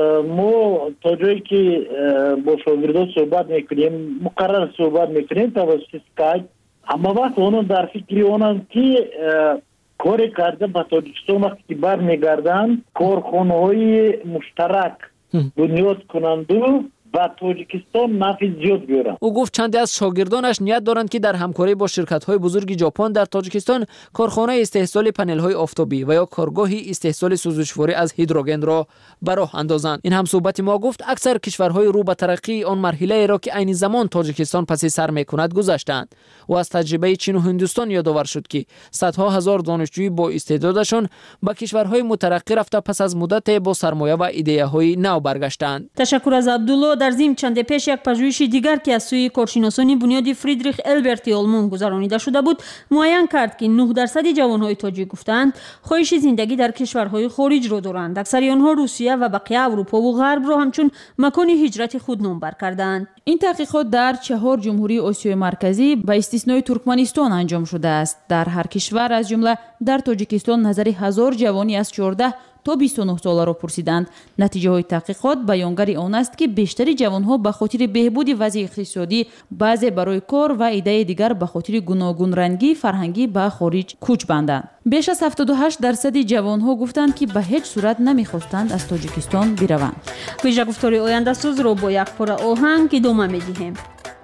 ما تا جایی که با شاگردان صحبت میکنیم مقرر صحبت میکنیم توسط اسکایپ اما وقت اونو در فکری اونن که کاری کرده با تاجیکستان وقتی که برمیگردند کارخانه‌های مشترک بنیاد کنند و با تاجیکستان نفع زیاد بیارند. او گفت چندی از شاگردانش نیت دارند که در همکاری با شرکت‌های بزرگ ژاپن در تاجیکستان کارخانه استحصال پنل‌های آفتابی و یا کارگاهی استحصال سوزشواری از هیدروژن را به راه اندازند. این هم صحبت ما گفت اکثر کشورهای رو به ترقی آن مرحله را که عین زمان تاجیکستان پس سر می‌کند گذشتند و از تجربه چین و هندوستان یادآور شد که صدها هزار دانشجوی با استعدادشان به کشورهای مترقی رفته پس از مدت با سرمایه و ایده‌های نو برگشتند. تشکر از عبدالله. در ضمن چند پیش یک پژوهش دیگر که از سوی کارشناسان بنیاد فریدریخ البرتی آلمان گذرانیده شده بود معین کرد که 9% جوانهای تاجیک گفتند خواهش زندگی در کشورهای خارج را دارند. اکثر آنها روسیه و بقیه اروپا و غرب را همچون مکان هجرت خود نامبر کردند. این تحقیقات در 4 جمهوری آسیای مرکزی با استثنای ترکمنستان انجام شده است. در هر کشور از جمله در تاجیکستان نظر 1000 جوانی از 14 تا 29 ساله را پرسیدند. نتیجه های تحقیقات بیانگر آن است که بیشتر جوانها به خاطر بهبود وضع اقتصادی، بعضی برای کار و ایده دیگر به خاطر گوناگون رنگی فرهنگی به خارج کوچ بندند. بیش از 78% جوانها گفتند که به هیچ صورت نمیخواستند از تاجیکستان بروند. ویژه گفتار آینده ساز را با یک پاره آهنگ ادامه میدهیم.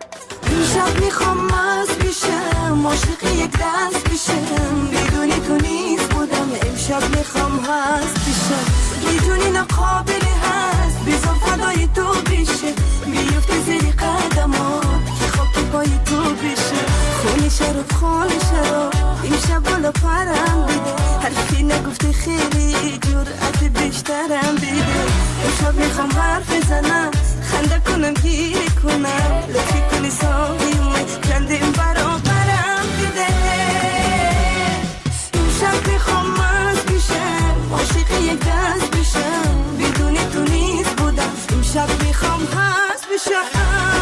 شب میخوام مست بشم عاشق یک دست بشم بدون تو نیست بودم امشب میخوام هست بشم میدونی ناقابل هست بذار فدای تو بشه بیفته زیر قدمات که خاک پای تو بشه خونی شرف این شب بالا پرم بیده حرفی نگفته خیلی جرأت بیشترم بیده امشب میخوام حرف بزنم خنده کنم گیری کنم لطفی کنی ساقیمه کندیم برابرم بیده امشب میخوام مست بشم عاشق یک دست بشم بدونی تو نیست بودم امشب میخوام هست بشم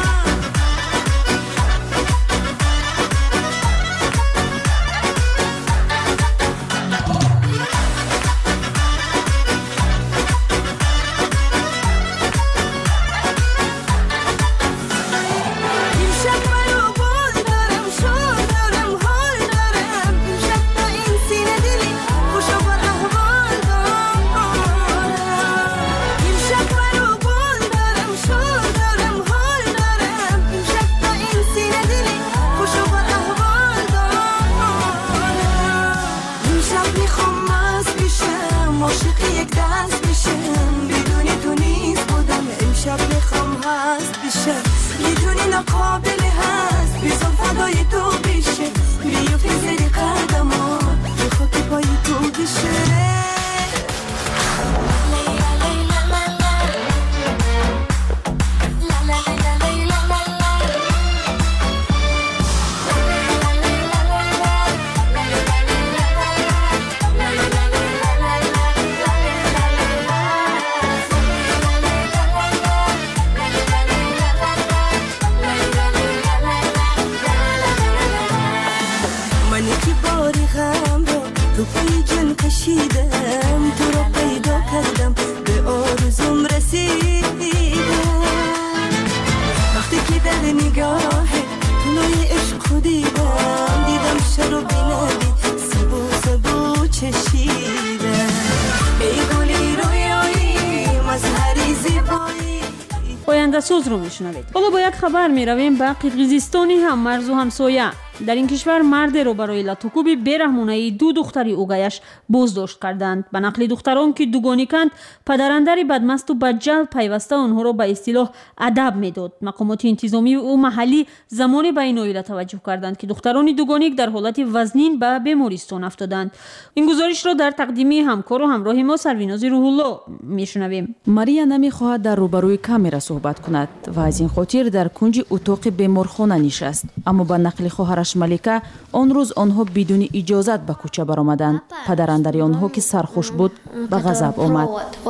سوز رو میشنوید. حالا با یک خبر میرویم به قرقیزستانی هم مرز و همسایه. در این کشور مرد رو برای لاتوکوبی بیرحمانه دو دختری اوگایش بازداشت کردند. به نقل دختران که دوگانی کند پدراندر بدمست و بدجل پیوسته آنها را به اصطلاح ادب میداد. مقامات انتظامی و محلی زمان به این آیله توجه کردند که دختران دوگانی در حالت وزنین به بیمارستان افتادند. این گزارش را در تقدیمی همکار و همراه ما سرویناز روح الله میشنویم. ماریا نمیخواهد در روبروی کامera صحبت کند و از این خاطر در کنج اتاق بیمارخانه نشست. اما با نقل خواهرش ملیکا آن روز آنها بدون اجازت به کوچه برآمدند. پدراندر آنها که سرخوش بود به غضب آمد.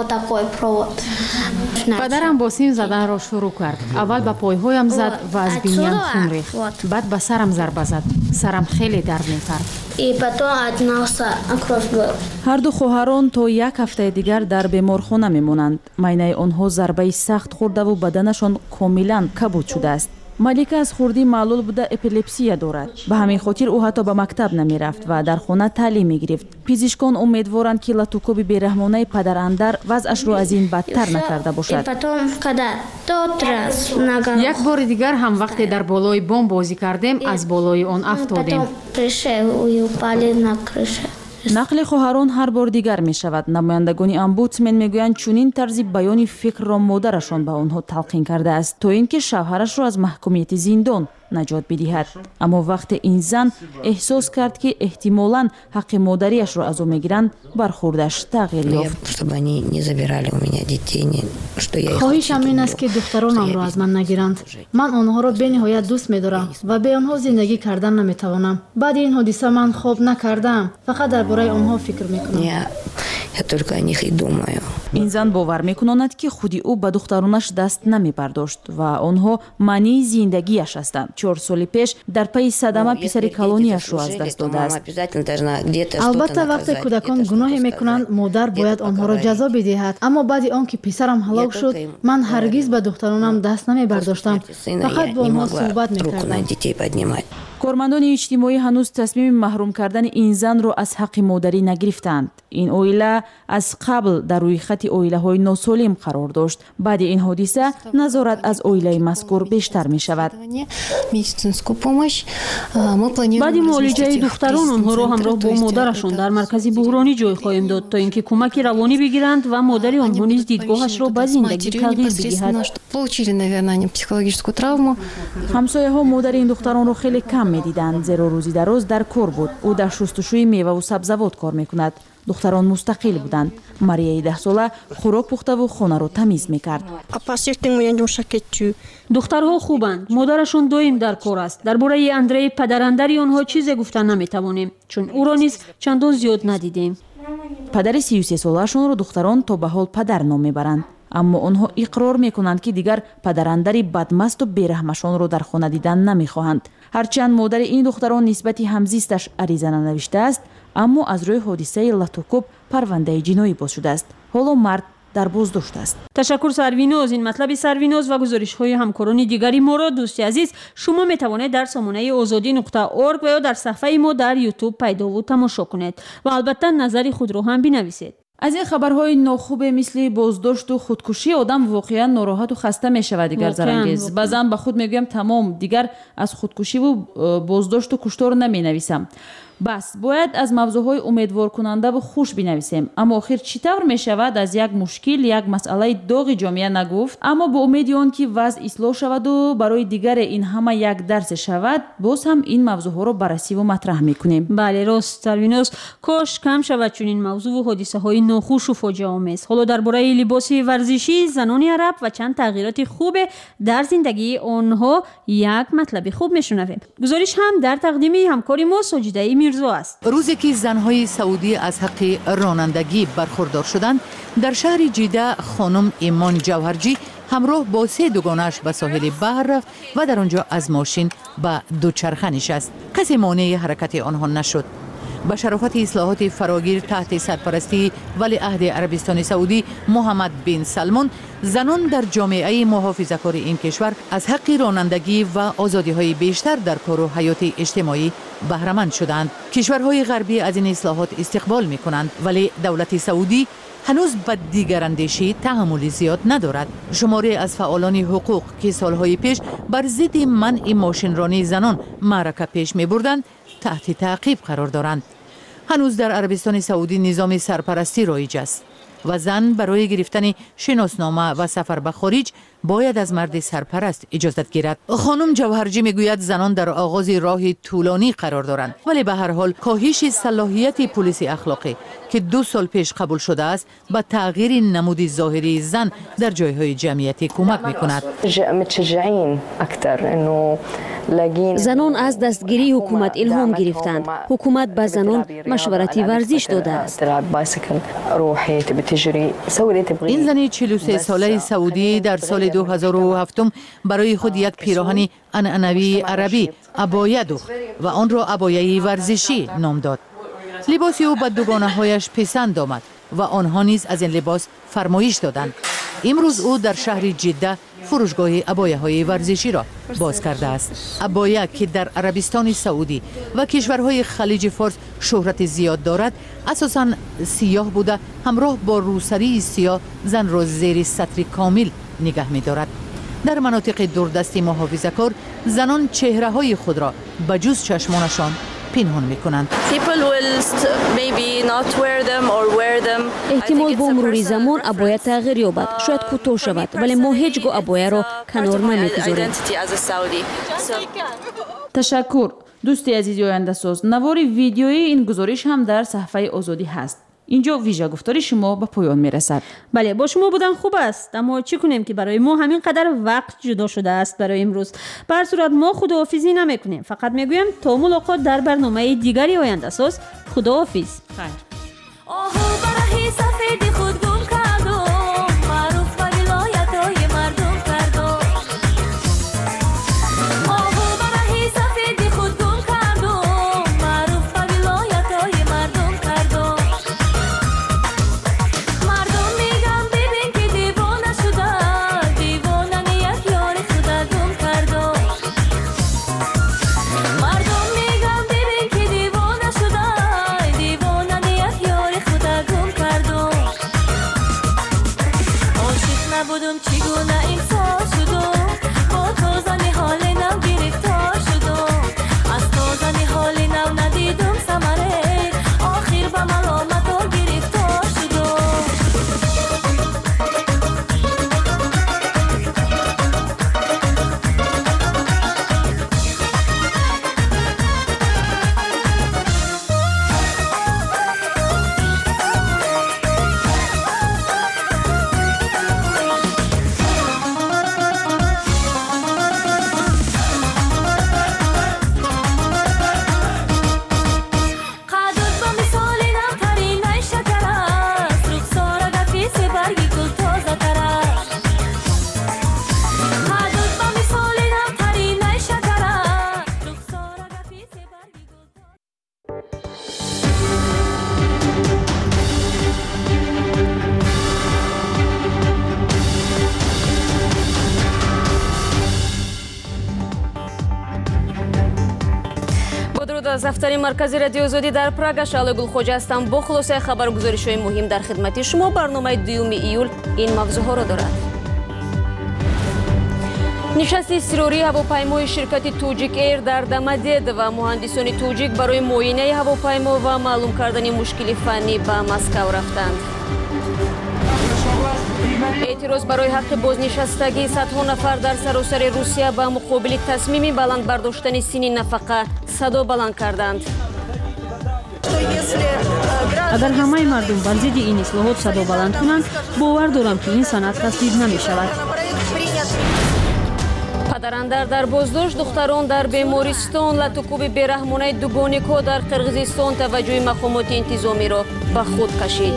پدرم با سیم زدن را شروع کرد. اول به پایهایم زد و از بینیم خون ریخت. بعد به سرم ضربه زد. سرم خیلی درد می‌کرد. هر دو خواهران تا یک هفته دیگر در بیمارخانه میمونند. معاینه آنها ضربه سخت خورده و بدنشان کاملا کبود شده است. ملیکا از خوردی معلول بوده اپیلپسی دارد. به همین خاطر او حتی به مکتب نمی رفت و در خانه تعلیم می گرفت. پزشکان امیدوارند که لاتوکوبی بیرحمانه پدراندر وضعش را از این بدتر نکرده باشد. یک بار دیگر هم وقتی در بالای بام بازی کردیم از بالای آن افتادیم. نقل خواهران هر بار دیگر می شود. نمایندگان امبودسمن می گویند چنین طرز بیان فکر را مادرشان به آنها تلقین کرده است تا اینکه شوهرش را از محکومیت زندان نجات بدهد. اما وقت این زن احساس کرد که احتمالاً حق مادریش را از او میگیرند برخوردش تغییر یافت. خواهشم این است که دخترانم را از من نگیرند. من آنها را به نهایت دوست می‌دارم و به آنها زندگی کردن نمی‌توانم. بعد این حادثه من خواب نکردم. فقط درباره آنها فکر می‌کنم. این زن باور می‌کند که خودی او به دخترانش دست نمی‌برداشت و آنها معنی زندگیش هستند. 4 سال پیش در پی صدمه پسر کالونیش را از دست داده است. البته وقتی کودکان گناه میکنند مادر باید آنها را جزا بدهد. اما بعد آنکه پسرم هلاک شد من هرگز به دخترانم دست نمی‌برداشتم. فقط با آنها صحبت می‌کردم. کارمندان اجتماعی هنوز تصمیم محروم کردن این زن را از حق مادری نگرفتند. این اویله از قبل در روی خط اویله های ناسالم قرار داشت. بعد این حادثه نظارت از اویله مذکور بیشتر می شود. بعد معالجه دختران آنها را همراه با مادرشان در مرکز بحرانی جای خواهیم داد تا اینکه کمک روانی بگیرند و مادر آنها نیز دیدگاهش را به زندگی تغییر بدهد. همسایه ها مادر این دختران را خیلی کم می دیدند زیرا روزی دراز در کار بود. او در شستشوی میوه و سبزیجات کار می کند. دختران مستقل بودند. ماریا 10 ساله خوراک پخته و خانه را تمیز می کرد. دخترها خوبند. مادرشون دویم در کار است. درباره اندری پدراندری آنها چیزی گفتن نمی توانیم چون او را نیز چندان زیاد ندیدیم. پدر 33 ساله‌شان را دختران تا به حال پدر نام میبرند. اما آنها اقرار میکنند که دیگر پدراندری بدمست و بیرحمشان را در خانه دیدن نمیخواهند. هرچند مادر این دختران نسبتی همزیستش عریضه ننوشته است، اما از روی حادثه لاتوکوب پرونده جنایی باز شده است. حالا مرد در بازداشت است. تشکر سرویناز. این مطلب سرویناز و گزارش‌های همکاران دیگری ما را دوستی عزیز شما میتوانید در سامانه azadi.org و یا در صفحه ما در یوتیوب پیدا و تماشا کنید و البته نظر خود را هم بنویسید. از این خبرهای ناخوب مثل بازداشت و خودکشی آدم واقعا ناراحت و خسته می شود. دیگر زرنگیز بعضا به خود میگویم تمام دیگر از خودکشی و بازداشت و کشتار نمی نویسم. بس باید از موضوعهای امیدوار کننده و خوش بنویسیم. اما آخر چطور می شود از یک مشکل یک مسئله داغ جامعه نگفت، اما با امید آن که وضع اصلاح شود و برای دیگر این همه یک درس شود باز هم این موضوعها را بررسی و مطرح میکنیم. بله راست سرویناز. کاش کم شود چون این موضوع و حادثه های ناخوش و فاجعه آمیز. حالا درباره لباس ورزشی زنان عرب و چند تغییرات خوب در زندگی آنها یک مطلب خوب میشنویم. گزارش هم در تقدیم همکار ما ساجده میرزا است. روزی که زنهای سعودی از حق رانندگی برخوردار شدند، در شهر جده خانم ایمان جوهرجی همراه با 3 دوگانش به ساحل بحر رفت و در آنجا از ماشین به دوچرخه نشست. کسی مانع حرکت آنها نشد. با شرافت اصلاحات فراگیر تحت سرپرستی ولیعهد عربستان سعودی محمد بن سلمان، زنان در جامعه محافظه‌کار این کشور از حق رانندگی و آزادی‌های بیشتر در کار و حیات اجتماعی بهره‌مند شدند. کشورهای غربی از این اصلاحات استقبال می‌کنند، ولی دولت سعودی هنوز به دیگراندیشی تحمل زیاد ندارد. شماری از فعالان حقوق که سالهای پیش بر ضد منع ماشینرانی زنان معرکه پیش می‌بردند تحت تعقیب قرار دارند. هنوز در عربستان سعودی نظام سرپرستی رایج است و زن برای گرفتن شناسنامه و سفر به خارج باید از مرد سرپرست اجازت گیرد. خانم جوهرجی میگوید زنان در آغاز راه طولانی قرار دارند، ولی به هر حال کاهش صلاحیت پلیس اخلاقی که 2 سال پیش قبول شده است به تغییر نمود ظاهری زن در جایهای جمعیتی کمک میکند. زنان از دستگیری حکومت الهام گرفتند. حکومت به زنان مشورتی ورزش داده است. این زن 43 ساله سعودی در سال 2007 برای خود یک پیراهن عنعنوی عربی عبایه دوخت و آن را عبایه ورزشی نام داد. لباسی او به دوگانه‌هایش پسند آمد و آنها نیز از این لباس فرمایش دادند. امروز او در شهر جده فروشگاه عبایه‌های ورزشی را باز کرده است. عبایه که در عربستان سعودی و کشورهای خلیج فارس شهرت زیاد دارد، اساساً سیاه بوده همراه با روسری سیاه زن را زیر ستر کامل نگه می‌دارد. در مناطق دوردست محافظه‌کار زنان چهره‌های خود را بجز چشمانشان پنهان می‌کنند. احتمال با مرور زمان عبایه تغییر یابد، شاید کوتاه شود، ولی ما هیچگاه عبایه را کنار نمی‌گذاریم. تشکر دوستی عزیزی آینده ساز. نوار ویدیویی این گزارش هم در صفحه آزادی هست. اینجا ویژه گفتار شما به پایان میرسد. بله با شما بودن خوب است، اما چی کنیم که برای ما همین قدر وقت جدا شده است برای امروز. به هر صورت ما خداحافظی نمیکنیم، فقط میگویم تا ملاقات در برنامه دیگری آینده ساز. خداحافظ. مردم نمیدونم چگونه این سال شدم با تازنی حال نو گرفتار شدم از تازنی حال نو ندیدم ثمره آخر به ملامت ها گرفتار شدم از دفتر مرکزی رادیو آزادی در پراگ شعله گلخوجه هستم. با خلاصه خبرگزاری‌های مهم در خدمت شما. برنامه 2 ایول این موضوع‌ها را دارد. نشست اضطراری هواپیمای شرکت توجیک ایر در دمدید و مهندسان توجیک برای معاینه هواپیما و معلوم کردن مشکل فنی به مسکو رفتند. اعتراض برای حق بازنشستگی صدها نفر در سراسر روسیه به مقابل تصمیم بلند برداشتن سین نفقه صدا بلند کردند. اگر همه مردم بر ضد این اصلاحات صدا بلند کنند، باور دارم که این سند تصویب نمی شود. پدراندر در بازداشت، دختران در بیمارستان، لطوکوب بیرحمانه دوگانیک‌ها در قرقیزستان توجه مقامات انتظامی را به خود کشید.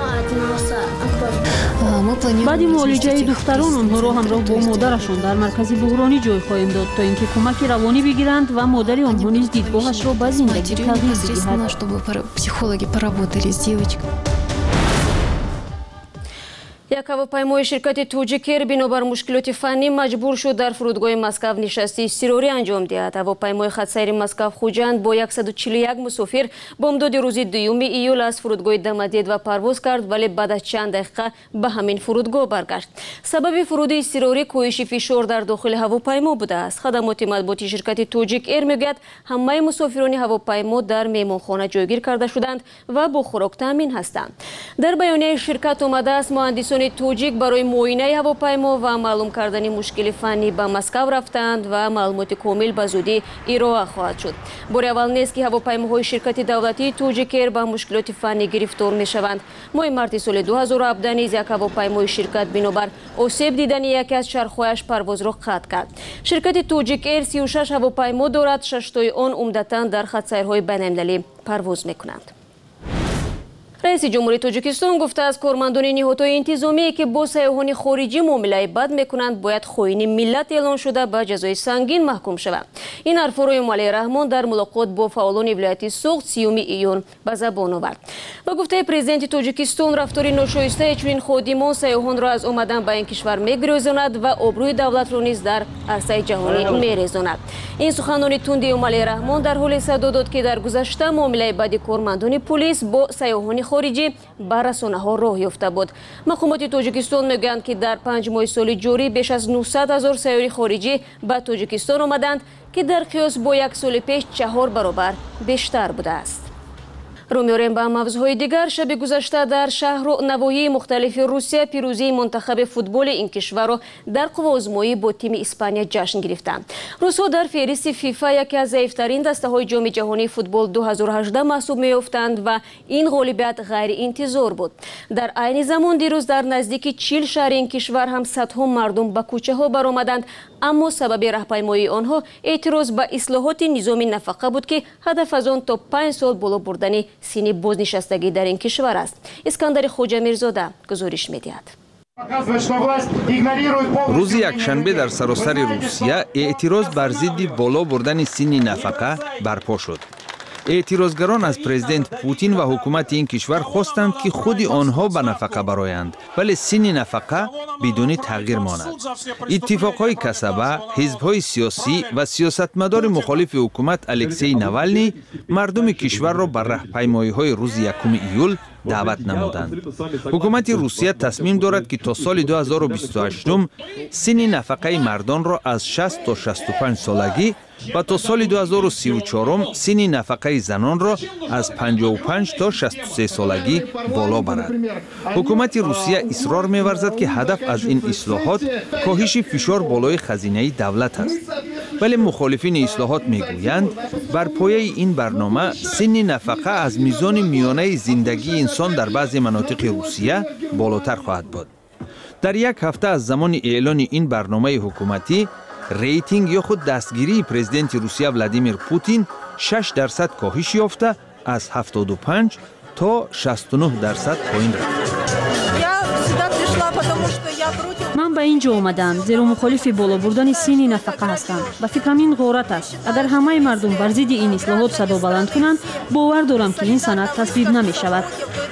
بعد معالجه دختران آنها را همراه با مادرشان در مرکز بحرانی جای خواهیم داد تا اینکه کمک روانی بگیرند و مادر آنها نیز دیدگاهش را به زندگی تغییر بدهد. یک هواپیمای شرکت توجیک ایر بنابر مشکلات فنی مجبور شد در فرودگاه مسکو نشست اضطراری انجام دهد. هواپیمای خطسیر مسکو خوجند با 141 مسافر بامداد روز 2 ایول از فرودگاه دمدید و پرواز کرد، ولی بعد از چند دقیقه به همین فرودگاه برگشت. سبب فرود اضطراری کاهش فشار در داخل هواپیما بوده است. خدمات مطبوعاتی شرکت توجیک ایر میگوید همه مسافران هواپیما در مهمانخانه جایگیر کرده شدند و با خوراک تامین هستند. در بیانیه شرکت آمده است مهندسان توجیک برای معاینه هواپیما و معلوم کردن مشکل فنی به مسکو رفتند و معلومات کامل به زودی ارائه خواهد شد. بار اول نیست که هواپیماهای شرکت دولتی توجیک ایر به مشکلات فنی گرفتار می شوند. ماه مارس سال 2017 نیز یک هواپیمای شرکت بنابر آسیب دیدن یکی از چرخهایش پرواز را قطع کرد. شرکت توجیک ایر 36 هواپیما دارد، 6 تای آن عمدتاً در خطسیرهای بین‌المللی پرواز می کنند. رئیس جمهوری تاجیکستان گفته است کارمندان نهادهای انتظامی که با سیاحان خارجی معامله بد میکنند باید خائن ملت اعلان شده به جزای سنگین محکوم شوند. این حرفها را امالی رحمان در ملاقات با فعالان ولایت سوخت 30 ایون به زبان آورد. با گفته پرزیدنت تاجیکستان رفتار ناشایسته چنین خادمان سیاحان را از آمدن به این کشور میگریزاند و آبروی دولت را نیز در عرصه جهانی میریزاند. این سخنان تند امالی رحمان در حال صدا داد که در گذشته معامله بد کارمندان پلیس با سیاحان خارجی به رسانه‌ها راه یافته بود. مقامات تاجیکستان میگویند که در 5 ماه سال جاری بیش از 900,000 سیاح خارجی به تاجیکستان آمدند که در قیاس با 1 سال پیش 4 برابر بیشتر بوده است. رو می‌آوریم به موضوعهای دیگر. شب گذشته در شهر و نواحی مختلف روسیه پیروزی منتخب فوتبال این کشور را در قوازمایی با تیم اسپانیا جشن گرفتند. روس‌ها در فهرست فیفا یکی از ضعیف‌ترین دسته‌های جام جهانی فوتبال 2018 محسوب می‌افتند و این غالبیت غیر انتظار بود. در عین زمان دیروز در نزدیک 40 شهر این کشور هم صدها مردم به کوچه‌ها برآمدند، اما سبب راهپیمایی آنها اعتراض به اصلاحات نظام نفقه بود که هدف از آن تا 5 سال بالا بردن سین بازنشستگی در این کشور است. اسکندر خوجه میرزاده گزارش می‌دهد. روز یکشنبه در سراسر روسیه اعتراض بر ضد بالا بردن سین نفقه برپا شد. اعتراضگران از پرزیدنت پوتین و حکومت این کشور خواستند که خود آنها به نفقه برآیند، ولی سین نفقه بدون تغییر ماند. اتفاقهای کسبه، حزب‌های سیاسی و سیاستمدار مخالف حکومت الکسی ناوالنی مردم کشور را بر راهپیمایی‌های روز 1 ایول دعوت نمودند. حکومت روسیه تصمیم دارد که تا سال 2028 سن نفقه مردان را از 60 تا 65 سالگی و تا سال 2034 سن نفقه زنان را از 55 تا 63 سالگی بالا برد. حکومت روسیه اصرار می‌ورزد که هدف از این اصلاحات کاهش فشار بالای خزینه دولت است. ولی مخالفین اصلاحات میگویند بر پایه این برنامه سن نفقه از میزان میانه زندگی انسان در بعضی مناطق روسیه بالاتر خواهد بود. در یک هفته از زمان اعلان این برنامه حکومتی، ریتینگ یا خود دستگیری پرزیدنت روسیه ولادیمیر پوتین 6% کاهش یافته از 75 تا 69% پایین رفت. من به اینجا اومدم زیرا مخالف بالا بردن سن نفقه هستم. به فکرم این غارت است. اگر همه مردم بر ضد این اصلاحات صدا بلند کنند، باور دارم که این سند تصویب نمی شود.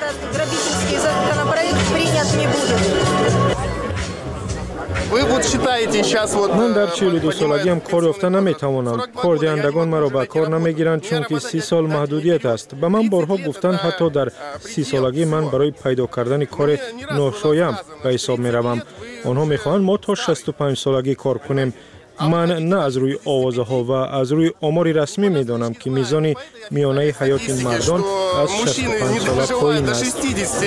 من در 42 سالگی هم کار یافته نمیتوانم. کار دهندگان مرا به کار نمیگیرند چون که 30 سال محدودیت است. به من بارها گفتند حتی در 30 سالگی من برای پیدا کردن کار ناشایم به حساب میروم. آنها میخواهند ما تا 65 سالگی کار کنیم. من نه از روی آوازه ها و از روی آمار رسمی میدانم که میزان میانه حیات این مردان از 65 سال پایین است.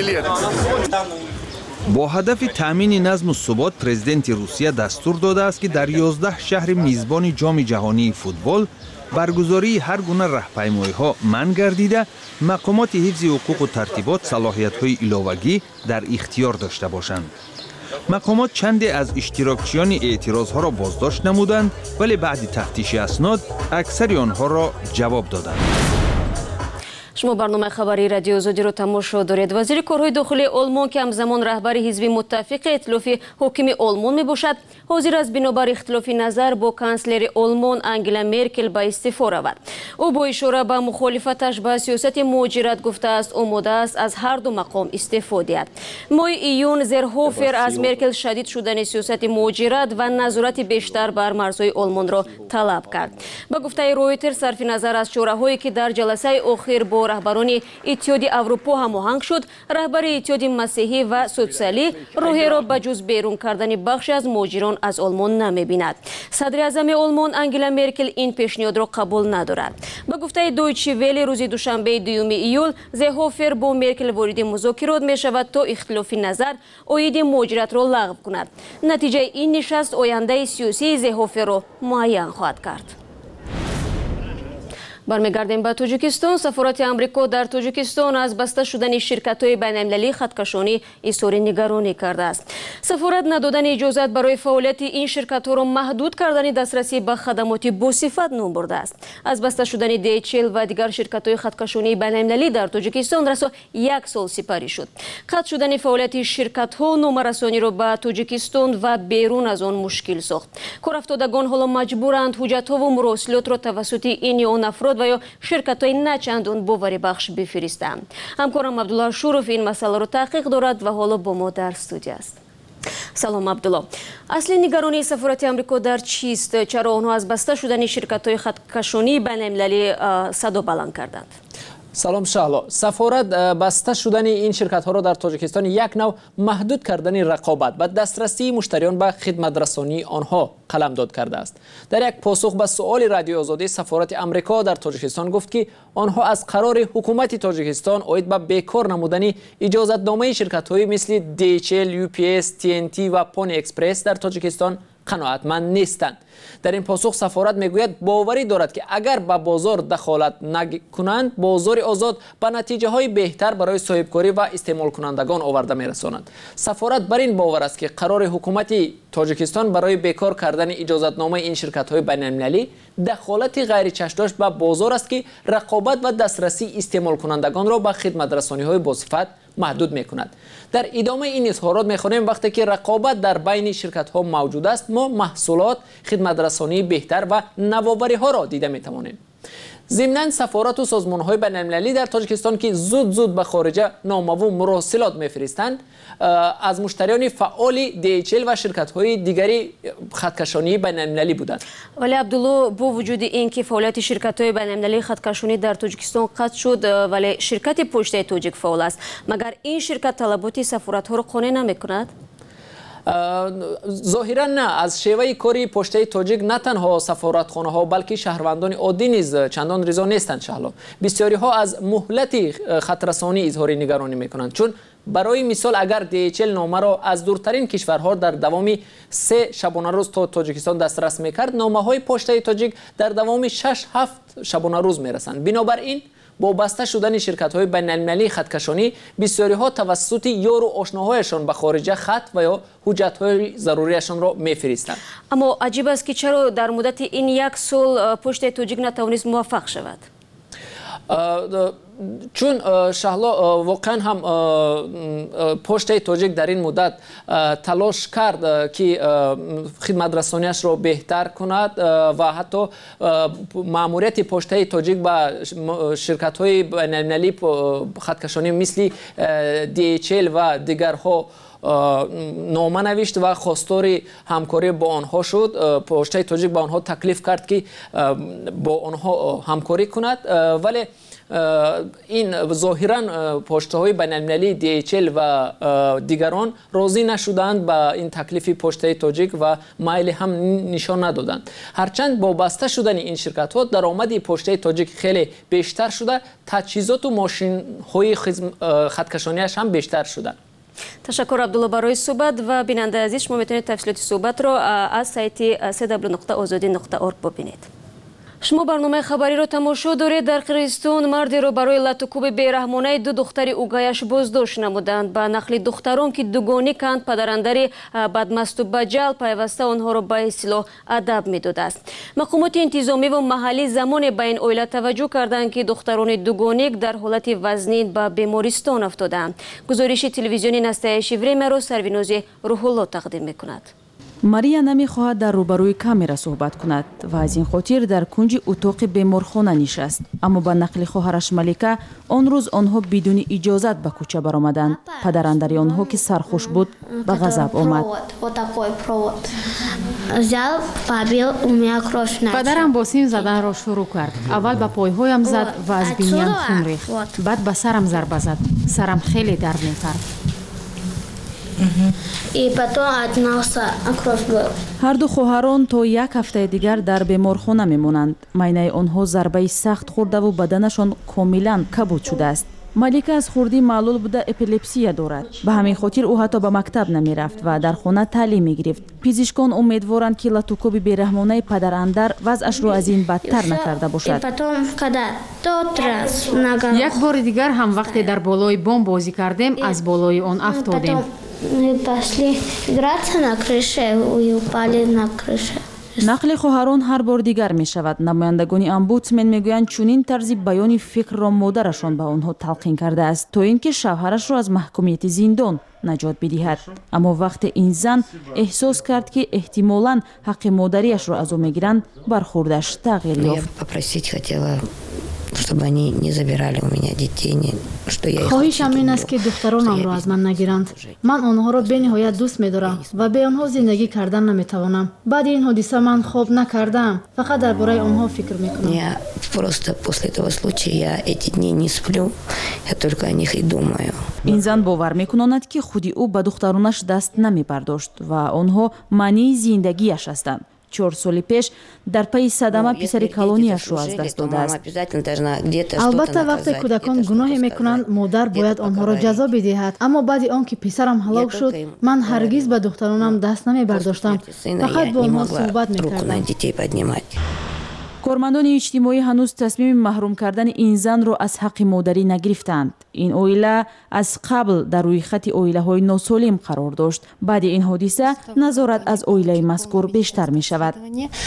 با هدف تامین نظم و ثبات پرزیدنت روسیه دستور داده است که در 11 شهر میزبان جام جهانی فوتبال برگزاری هر گونه راهپیمایی‌ها منع گردیده، مقامات حفظ حقوق و ترتیبات صلاحیت‌های علاوه‌ای در اختیار داشته باشند. مقامات چندی از اشتراکچیان اعتراضها را بازداشت نمودند، ولی بعد تفتیش اسناد اکثر آنها را جواب دادند. شما برنامه خبری رادیو آزادی رو تماشا دارید. وزیر کارهای داخلی آلمان که همزمان رهبر حزب متفق ائتلاف حاکم آلمان میباشد، حاضر است بنابر اختلاف نظر با کانسلر آلمان انگلا مرکل به استعفا رود. او با اشاره به مخالفتش به سیاست مهاجرت گفته است آماده است از هر دو مقام استعفا دهد. ماه ایون زرهوفر از مرکل شدید شدن سیاست مهاجرت و نظارت بیشتر بر مرزهای آلمان را طلب کرد. به گفته رویتر صرف نظر از چاره‌هایی که در جلسه اخیر با رهبران اتحاد اروپا هماهنگ شد، رهبر اتحاد مسیحی و سوسیالی راهی را به جز بیرون کردن بخش از مهاجران از آلمان نمی‌بیند. صدر اعظم آلمان انگلا مرکل این پیشنهاد را قبول ندارد. به گفته دویچه ویله روز دوشنبه 2 ایول زهوفر با مرکل وارد مذاکرات می‌شود تا اختلاف نظر عاید مهاجرت را لغو کند. نتیجه این نشست آینده سیاسی زهوفر را معین خواهد کرد. برمیگردیم به تاجیکستان. سفارت آمریکا در تاجیکستان از بسته شدن شرکت‌های بین‌المللی خطکشانی اظهار نگرانی کرده است. سفارت ندادن اجازت برای فعالیت این شرکت‌ها را محدود کردن دسترسی به خدمات باصفت نام برده است. از بسته شدن DHL و دیگر شرکت‌های خطکشانی بین‌المللی در تاجیکستان رسا 1 سال سپری شد. قطع شدن فعالیت شرکت‌ها نامرسانی را به تاجیکستان و بیرون از آن مشکل ساخت. کارافتادگان حالا مجبورند حجت‌ها و مراسلات را توسط این یا آن افراد و یا شرکت‌های نچندان باوری بخش بفرستند. همکارم عبدالله شوروف این مسئله را تحقیق دارد و حالا با ما در استودیو است. سلام عبدالله. اصلی نگرانی سفارت آمریکا در چیست؟ چرا آنها از بسته شدن شرکت‌های خطکشانی بین‌المللی صدا بلند کردند؟ سلام شهلا. سفارت بسته شدن این شرکت ها را در تاجیکستان یک نوع محدود کردن رقابت و دسترسی مشتریان به خدمت رسانی آنها قلمداد کرده است. در یک پاسخ به سؤال رادیو آزادی، سفارت آمریکا در تاجیکستان گفت که آنها از قرار حکومت تاجیکستان عاید به بیکار نمودن اجازتنامه شرکت های مثل DHL، UPS، TNT و پونی اکسپرس در تاجیکستان قناعتمند نیستند. در این پاسخ سفارت میگوید باوری دارد که اگر به بازار دخالت نکنند، بازار آزاد به نتیجه های بهتر برای صاحبکاری و استعمال کنندگان آورده میرساند. سفارت بر این باور است که قرار حکومت تاجیکستان برای بیکار کردن اجازتنامه این شرکت های بین المللی دخالت غیر چشم‌داشت به بازار است که رقابت و دسترسی استعمال کنندگان را به خدمت رسانی های باصفت محدود میکند. در ادامه این اظهارات میخوانیم وقتی که رقابت در بین شرکت ها موجود است، ما محصولات، خدمت رسانی بهتر و نوآوری ها را دیده میتوانیم. ضمناً سفارت و سازمان‌های بین‌المللی در تاجیکستان که زود به خارجه نامه و مراسلات می‌فرستند از مشتریان فعال DHL و شرکت‌های دیگری خطکشانی بین‌المللی بودند. ولی عبدالله با وجود اینکه فعالیت شرکت‌های بین‌المللی خطکشانی در تاجیکستان قطع شد ولی شرکت پشته تاجیک فعال است. مگر این شرکت طلبات سفارت‌ها را قانع نمی‌کند؟ ظاهرا نه. از شیوه کاری پشته تاجیک نه تنها سفارتخانه ها بلکه شهروندان عادی نیز چندان رضا نیستند. شهلا بسیاری ها از مهلت خطرسانی اظهار نگرانی میکنند، چون برای مثال اگر DHL نامه را از دورترین کشورها در دوام 3 شبانه روز تا تاجیکستان دسترس میکرد، نامه های پشته تاجیک در دوام 6-7 شبانه روز میرسند. بنابراین با بسته شدن شرکت‌های بین‌المللی خطکشانی بسیاری ها توسط یار و آشناهایشان به خارج خط و یا حجت‌های ضروریشان را می‌فرستند. اما عجیب است که چرا در مدت این 1 سال پشت تاجیک نتوانست موفق شود؟ چون شهلا واقعا هم پشت تاجیک در این مدت تلاش کرد که خدمت رسانیش را بهتر کند و حتی ماموریت پشت تاجیک با شرکت های بین‌المللی خطکشانی مثل DHL و دیگرها نامه نوشت و خواستار همکاری با آنها شد. پشت تاجیک با آنها تکلیف کرد که با آنها همکاری کند، ولی این ظاهرا پشته های بین‌المللی DHL و دیگران راضی نشدند با این تکلیف پشته تاجیک و مایل هم نشان ندادند. هرچند با بسته شدن این شرکت ها درآمد پشته تاجیک خیلی بیشتر شده، تجهیزات و ماشین های خطکشانیش هم بیشتر شده. تشکر عبدالله برای صحبت و بیننده عزیز شما میتونید تفصیلات صحبت را از سایت www.azadi.org ببینید. شما برنامه خبری را تماشا دارید. در قرغیزستان مردی را برای لطوکوب بیرحمانه 2 دختر اوگایش بازداشت نمودند. با نقل دختران که دوگانی کند پدراندر بدمست و بجل پیوسته آنها را به اصطلاح ادب میداده است. مقامات انتظامی و محلی زمان به این عائله توجه کردند که دختران دوگانیک در حالت وزنین به بیمارستان افتادند. گزارش تلویزیونی نسته شیوری را سروینوز روح الله تقدیم میکند. мария намехоҳад дар рӯбарӯи камера суҳбат кунад ва аз ин хотир дар кунҷи утоқи беморхона нишаст. аммо ба нақли хоҳараш малика он рӯз онҳо бидуни иҷозат ба кӯча баромаданд. падарандари онҳо ки сархуш буд ба ғазаб омад. падарам бо сим заданро шурӯъ кард. аввал ба пойҳоям зад ва аз биниям хун рехт. баъд ба сарам зарба зад. сарам хеле дард мекард. ҳар ду хоҳарон то 1 ҳафтаи дигар дар беморхона мемонанд. майнаи онҳо зарбаи сахт хӯрдаву баданашон комилан кабуд шудааст. малика аз хурдӣ маълул буда эпилепсия дорад. ба ҳамин хотир ӯ ҳатто ба мактаб намерафт ва дар хона таълим мегирифт. пизишкон умедворанд ки латукуби бераҳмонаи падарандар вазъашро аз ин бадтар накарда бошад. як бори дигар ҳам вақте дар болои бом бозӣ кардем аз болои он афтодем. нақли хоҳарон ҳар бор дигар мешавад. намояндагони омбудсмен мегӯянд чунин тарзи баёни фикрро модарашон ба онҳо талқин кардааст то ин ки шавҳарашро аз маҳкумияти зиндон наҷот бидиҳад. аммо вақте ин зан эҳсос кард ки эҳтимолан ҳаққи модариашро аз ӯ мегиранд, бархӯрдаш тағйир ёфт. чтобы они не забирали у меня детей, что я их хоҳишам ин аст ки духтаронамро аз ман нагиранд. ман онҳоро бениҳоят дӯст медорам ва бе онҳо зиндагӣ кардан наметавонам. баъди ин ҳодиса ман хоб накардам, фақат дар бораи онҳо фикр мекунам. Я просто после этого случая я эти дни не сплю, я только о них и думаю. ин зан бовар мекунонад ки худи ӯ ба духтаронаш даст намебардошт ва онҳо маънии зиндагиаш ҳастанд. 4 соли пеш дар пайи садама писари колонияшро аз даст додааст. албатта вақте кӯдакон гуноҳе мекунанд модар бояд онҳоро ҷазо бидиҳад. аммо баъди он ки писарам ҳалок шуд, ман ҳаргиз ба духтаронам даст намебардоштам, фақат бо онҳо суҳбат мекардам. кормандони иҷтимоӣ ҳанӯз тасмими маҳрум кардани ин занро аз ҳаққи модарӣ нагирифтанд. ин оила аз қабл дар рӯйхати оилаҳои носолим қарор дошт. баъди ин ҳодиса назорат аз оилаи мазкур бештар мешавад.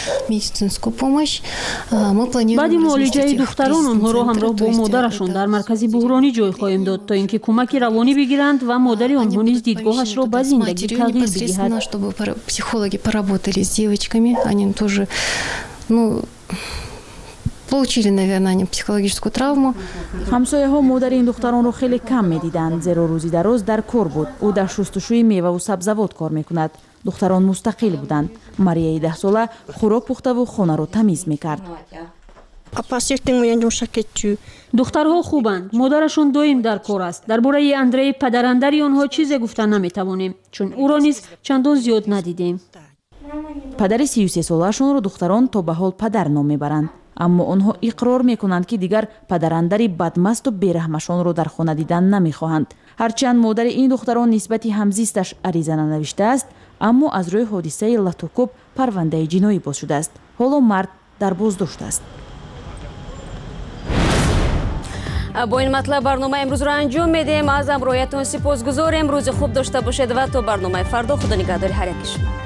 баъди муолиҷаи духтарон онҳоро ҳамроҳ бо модарашон дар маркази буҳронӣ ҷой хоҳем дод то ин ки кӯмаки равонӣ бигиранд ва модари онҳо низ дидгоҳашро ба зиндагӣ тағйир бидиҳад. Психологи поработали с девочками, они тоже, получили, наверное, они психологическую травму. ҳамсояҳо модари ин духтаронро хеле кам медиданд, зеро рӯзи дароз дар кор буд. ӯ дар шустушӯи меваву сабзавот кор мекунад. духтарон мустақил буданд. марияи 10 сола хӯрок пухтаву хонаро тамиз мекард. духтарҳо хубанд, модарашон доим дар кор аст. дар бораи Андрей падарандари онҳо чизе гуфта наметавонем, чун ӯро низ чандон зиёд надидем. падари 33 солаашонро духтарон то ба ҳол падар ном мебаранд, аммо онҳо иқрор мекунанд ки дигар падарандари бадмасту бераҳмашонро дар хона дидан намехоҳанд. ҳарчанд модари ин духтарон нисбати ҳамзисташ ариза нанавиштааст, аммо аз рӯи ҳодисаи латукуб парвандаи ҷиноӣ боз шудааст. ҳоло мард дар боздошт аст. با این مطلب برنامه امروز را انجام میدیم. از همراهیتون سپاسگزاریم. روز خوب داشته باشید و تا برنامه فردا خدا نگهدار هر یکشون.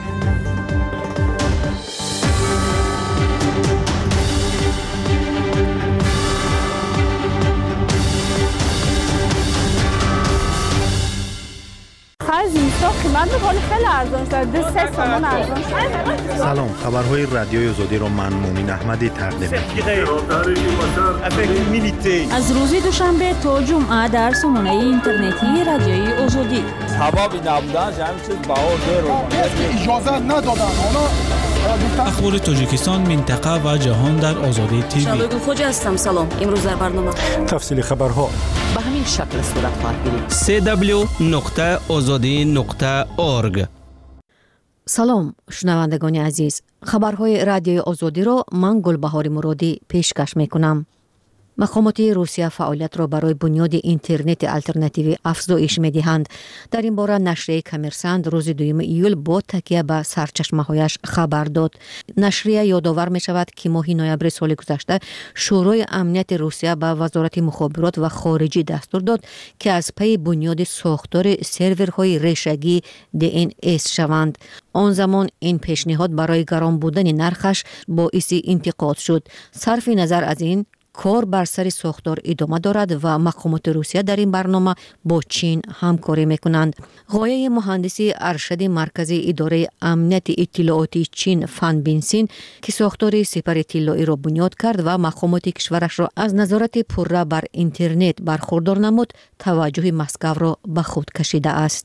زیستا قیمت خیلی خیلی ارزان شده. 3 تومان ارزان شده. سلام، خبرهای رادیوی آزادی را من مومین احمدی تقدیم می‌کنم. از روز دوشنبه تا جمعه در سامانه اینترنتی رادیوی آزادی. حبابی نبودن همین چیز باور اجازه ندادن. اخبار تاجیکستان، منطقه و جهان در آزادی تیوی. شالوی خوج هستم. سلام. امروز در برنامه تفصیل خبرها به همین شکل صورت خواهد گرفت. www.azadi.org. سلام شنوندگان عزیز، خبرهای رادیوی آزادی را من گلبهار مرادی پیشکش میکنم. مقامات روسیه فعالیت را برای بنیاد اینترنت الटरनेटिव افزایش می‌دهند. در این باره نشریه کمرسند روز 2 ایول با تکیه به سرچشمه‌هایش خبر داد. نشریه یادآور می‌شود که ماه نوامبر سال گذشته شورای امنیت روسیه به وزارت مخابرات و خارجه دستور داد که از پی بنیاد ساختار سرورهای ریشه‌گی DNS شوند. آن زمان این پیشنهاد برای گران بودن نرخش باعث انتقاد شد. صرف نظر از این کار بر سر ساختار ادامه دارد و مقامات روسیه در این برنامه با چین همکاری میکنند. غایه مهندسی ارشد مرکزی اداره امنیت اطلاعاتی چین فان بینسین که ساختار سپر اطلاعی را بنیاد کرد و مقامات کشورش را از نظارت پره بر اینترنت برخوردار نمود، توجه مسکو را به خود کشیده است.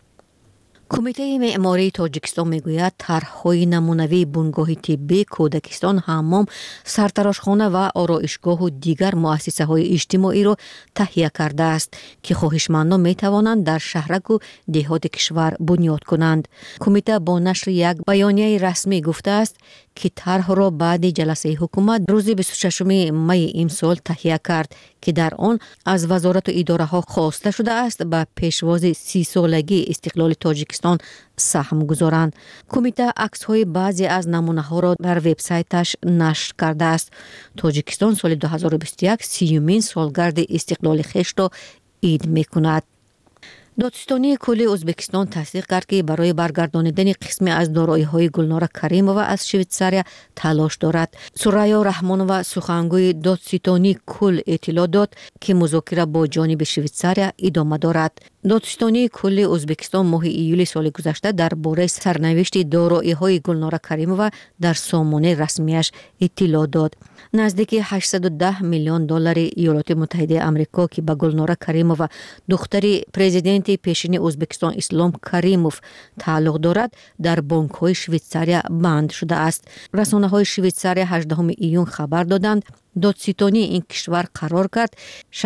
کمیته معماری تاجیکستان میگوید طرح‌های نمونه‌ای بنگاه طبی، کودکستان، حمام، سرتراشخانه و آرایشگاه و دیگر مؤسسه‌های اجتماعی را تهیه کرده است که خواهشمندان میتوانند در شهرک و دهات کشور بنیاد کنند. کمیته با نشر یک بیانیه رسمی گفته است که طرح را بعد جلسه حکومت روز 26 می امسال تهیه کرد که در آن از وزارت و اداره ها خواسته شده است به پیشواز 30 سالگی استقلال تاجیکستان سهم گذارند. کمیته عکس های بعضی از نمونه ها را در وبسایتش نشر کرده است. تاجیکستان سال 2021 30مین سالگرد استقلال خویش را عید میکند. دادستانی کلی ازبکستان تصدیق کرد که برای برگردانیدن قسمی از دارایی‌های گلنار کریمووا از شویتساریا تلاش دارد. سوریا رحمانووا سخنگوی دادستانی کل اطلاع داد که مذاکره با جانب شویتساریا ادامه دارد. دادستانی کل ازبکستان ماه ایول سال گذشته درباره سرنوشت دارایی‌های گلنار کریمووا در سامانه رسمیش اطلاع داد. نزدیک 810 میلیون دلار ایالات متحده آمریکا که به گلنار کریمووا دختر پرزیدنت پیشین ازبکستان اسلام کریموف تعلق دارد در بانک‌های شویتساریا بند شده است. رسانه‌های شویتساریا 18 ایون خبر دادند دادستانی این کشور قرار کرد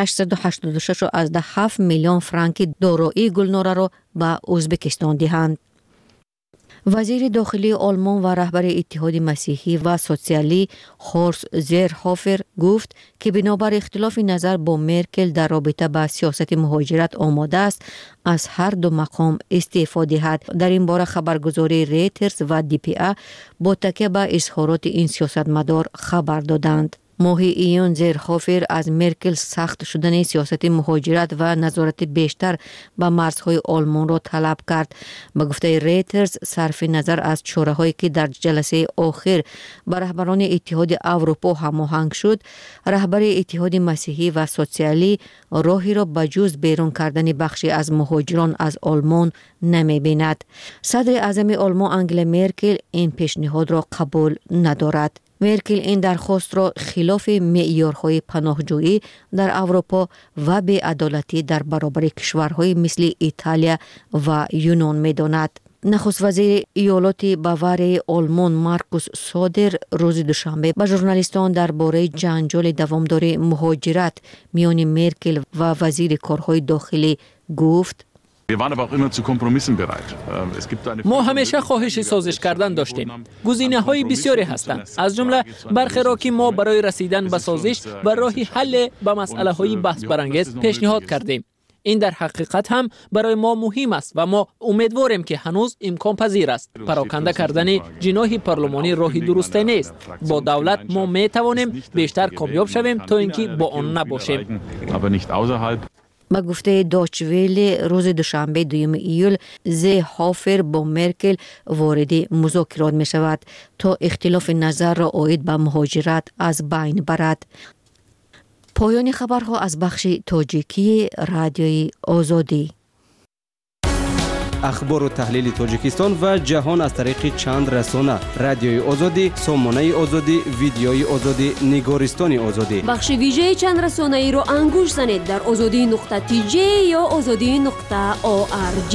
686.7 میلیون فرانک دارایی گلنار را به ازبکستان دهند. وزیر داخلی آلمان و رهبر اتحاد مسیحی و سوسیالی هورست زیرهوفر گفت که بنابر اختلاف نظر با مرکل در رابطه با سیاست مهاجرت آماده است از هر دو مقام استعفا دهد. در این باره خبرگزاری ریترز و DPA با تکیه به اظهارات این سیاستمدار خبر دادند. ماه ایون زیرهوفر از مرکل سخت شدن سیاست مهاجرت و نظارت بیشتر به مرزهای آلمان را طلب کرد. به گفته ریترز صرف نظر از چاره‌هایی که در جلسه آخر با رهبران اتحاد اروپا هماهنگ شد، رهبر اتحاد مسیحی و سوسیالی راهی را بجز بیرون کردن بخشی از مهاجران از آلمان نمی بیند. صدر اعظم آلمان انگلا مرکل این پیشنهاد را قبول ندارد. مرکل این درخواست را خلاف معیارهای پناهجویی در اروپا و بی‌عدالتی در برابر کشورهای مثل ایتالیا و یونان می‌داند. نخست وزیر ایالات باواری آلمان مارکوس سودر روز دوشنبه به ژورنالیستان درباره جنجال دوامدار مهاجرت میان مرکل و وزیر کارهای داخلی گفت: ما همیشه خواهش سازش کردن داشتیم. گزینه‌های بسیاری هستند. از جمله برخی را که ما برای رسیدن به سازش و راهی حل به مسئله‌های بحث برانگیز پیشنهاد کردیم. این در حقیقت هم برای ما مهم است و ما امیدواریم که هنوز امکان پذیر است. پراکنده کردن جناح پارلمانی راهی درستی نیست. با دولت ما می توانیم بیشتر کامیاب شویم تا اینکه با آن نباشیم. با گفته دویچ وله روز دوشنبه 2 ایول زی هافر با مرکل وارد مذاکرات می شود تا اختلاف نظر را عاید به مهاجرت از بین برد. پایان خبرها از بخش تاجیکی رادیوی آزادی. اخبار و تحلیل تاجیکستان و جهان از طریق چند رسانه: رادیوی آزادی، سامانه آزادی، ویدیوی آزادی، نگارستان آزادی. بخش ویژه چند رسانه ای رو انگوش زنید در azadi.tj یا azadi.org.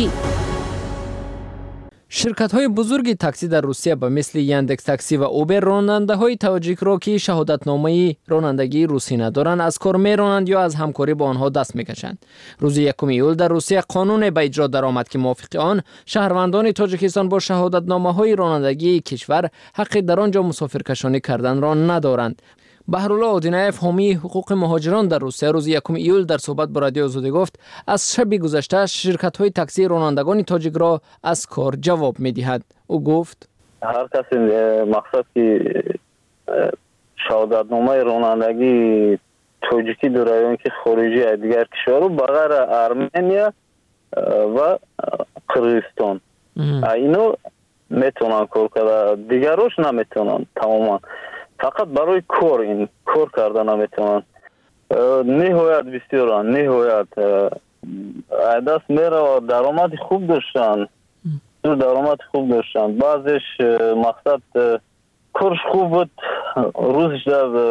شرکت‌های بزرگ تاکسی در روسیه به مثل یندکس تاکسی و اوبر راننده‌های تاجیک را که شهادتنامه رانندگی روسی ندارند از کار می‌رانند یا از همکاری با آنها دست می‌کشند. روز 1 ایول در روسیه قانون به اجرا درآمد که موافق آن شهروندان تاجیکستان با شهادتنامه‌های رانندگی کشور حق در آنجا مسافرکشانی کردن را ندارند. بهرالله آدینایف حامی حقوق مهاجران در روسیه روز 1 ایول در صحبت با رادیو آزادی گفت از شب گذشته شرکت‌های تاکسی رانندگان تاجیک را از کار جواب می‌دهد. او گفت هر کسی مقصد که شهادتنامه رانندگی تاجیکی داره یا که خارجی از دیگر کشورها بغیر ارمنیا و قرغیزستان اینو میتونن کار کنن، دیگرش نمیتونن. تماما فقط برای کار کردن نمیتونن. نهایت بسیارن، نهایت دست میره و درآمد خوب داشتن، بعضش مقصد کارش خوب بود، روزش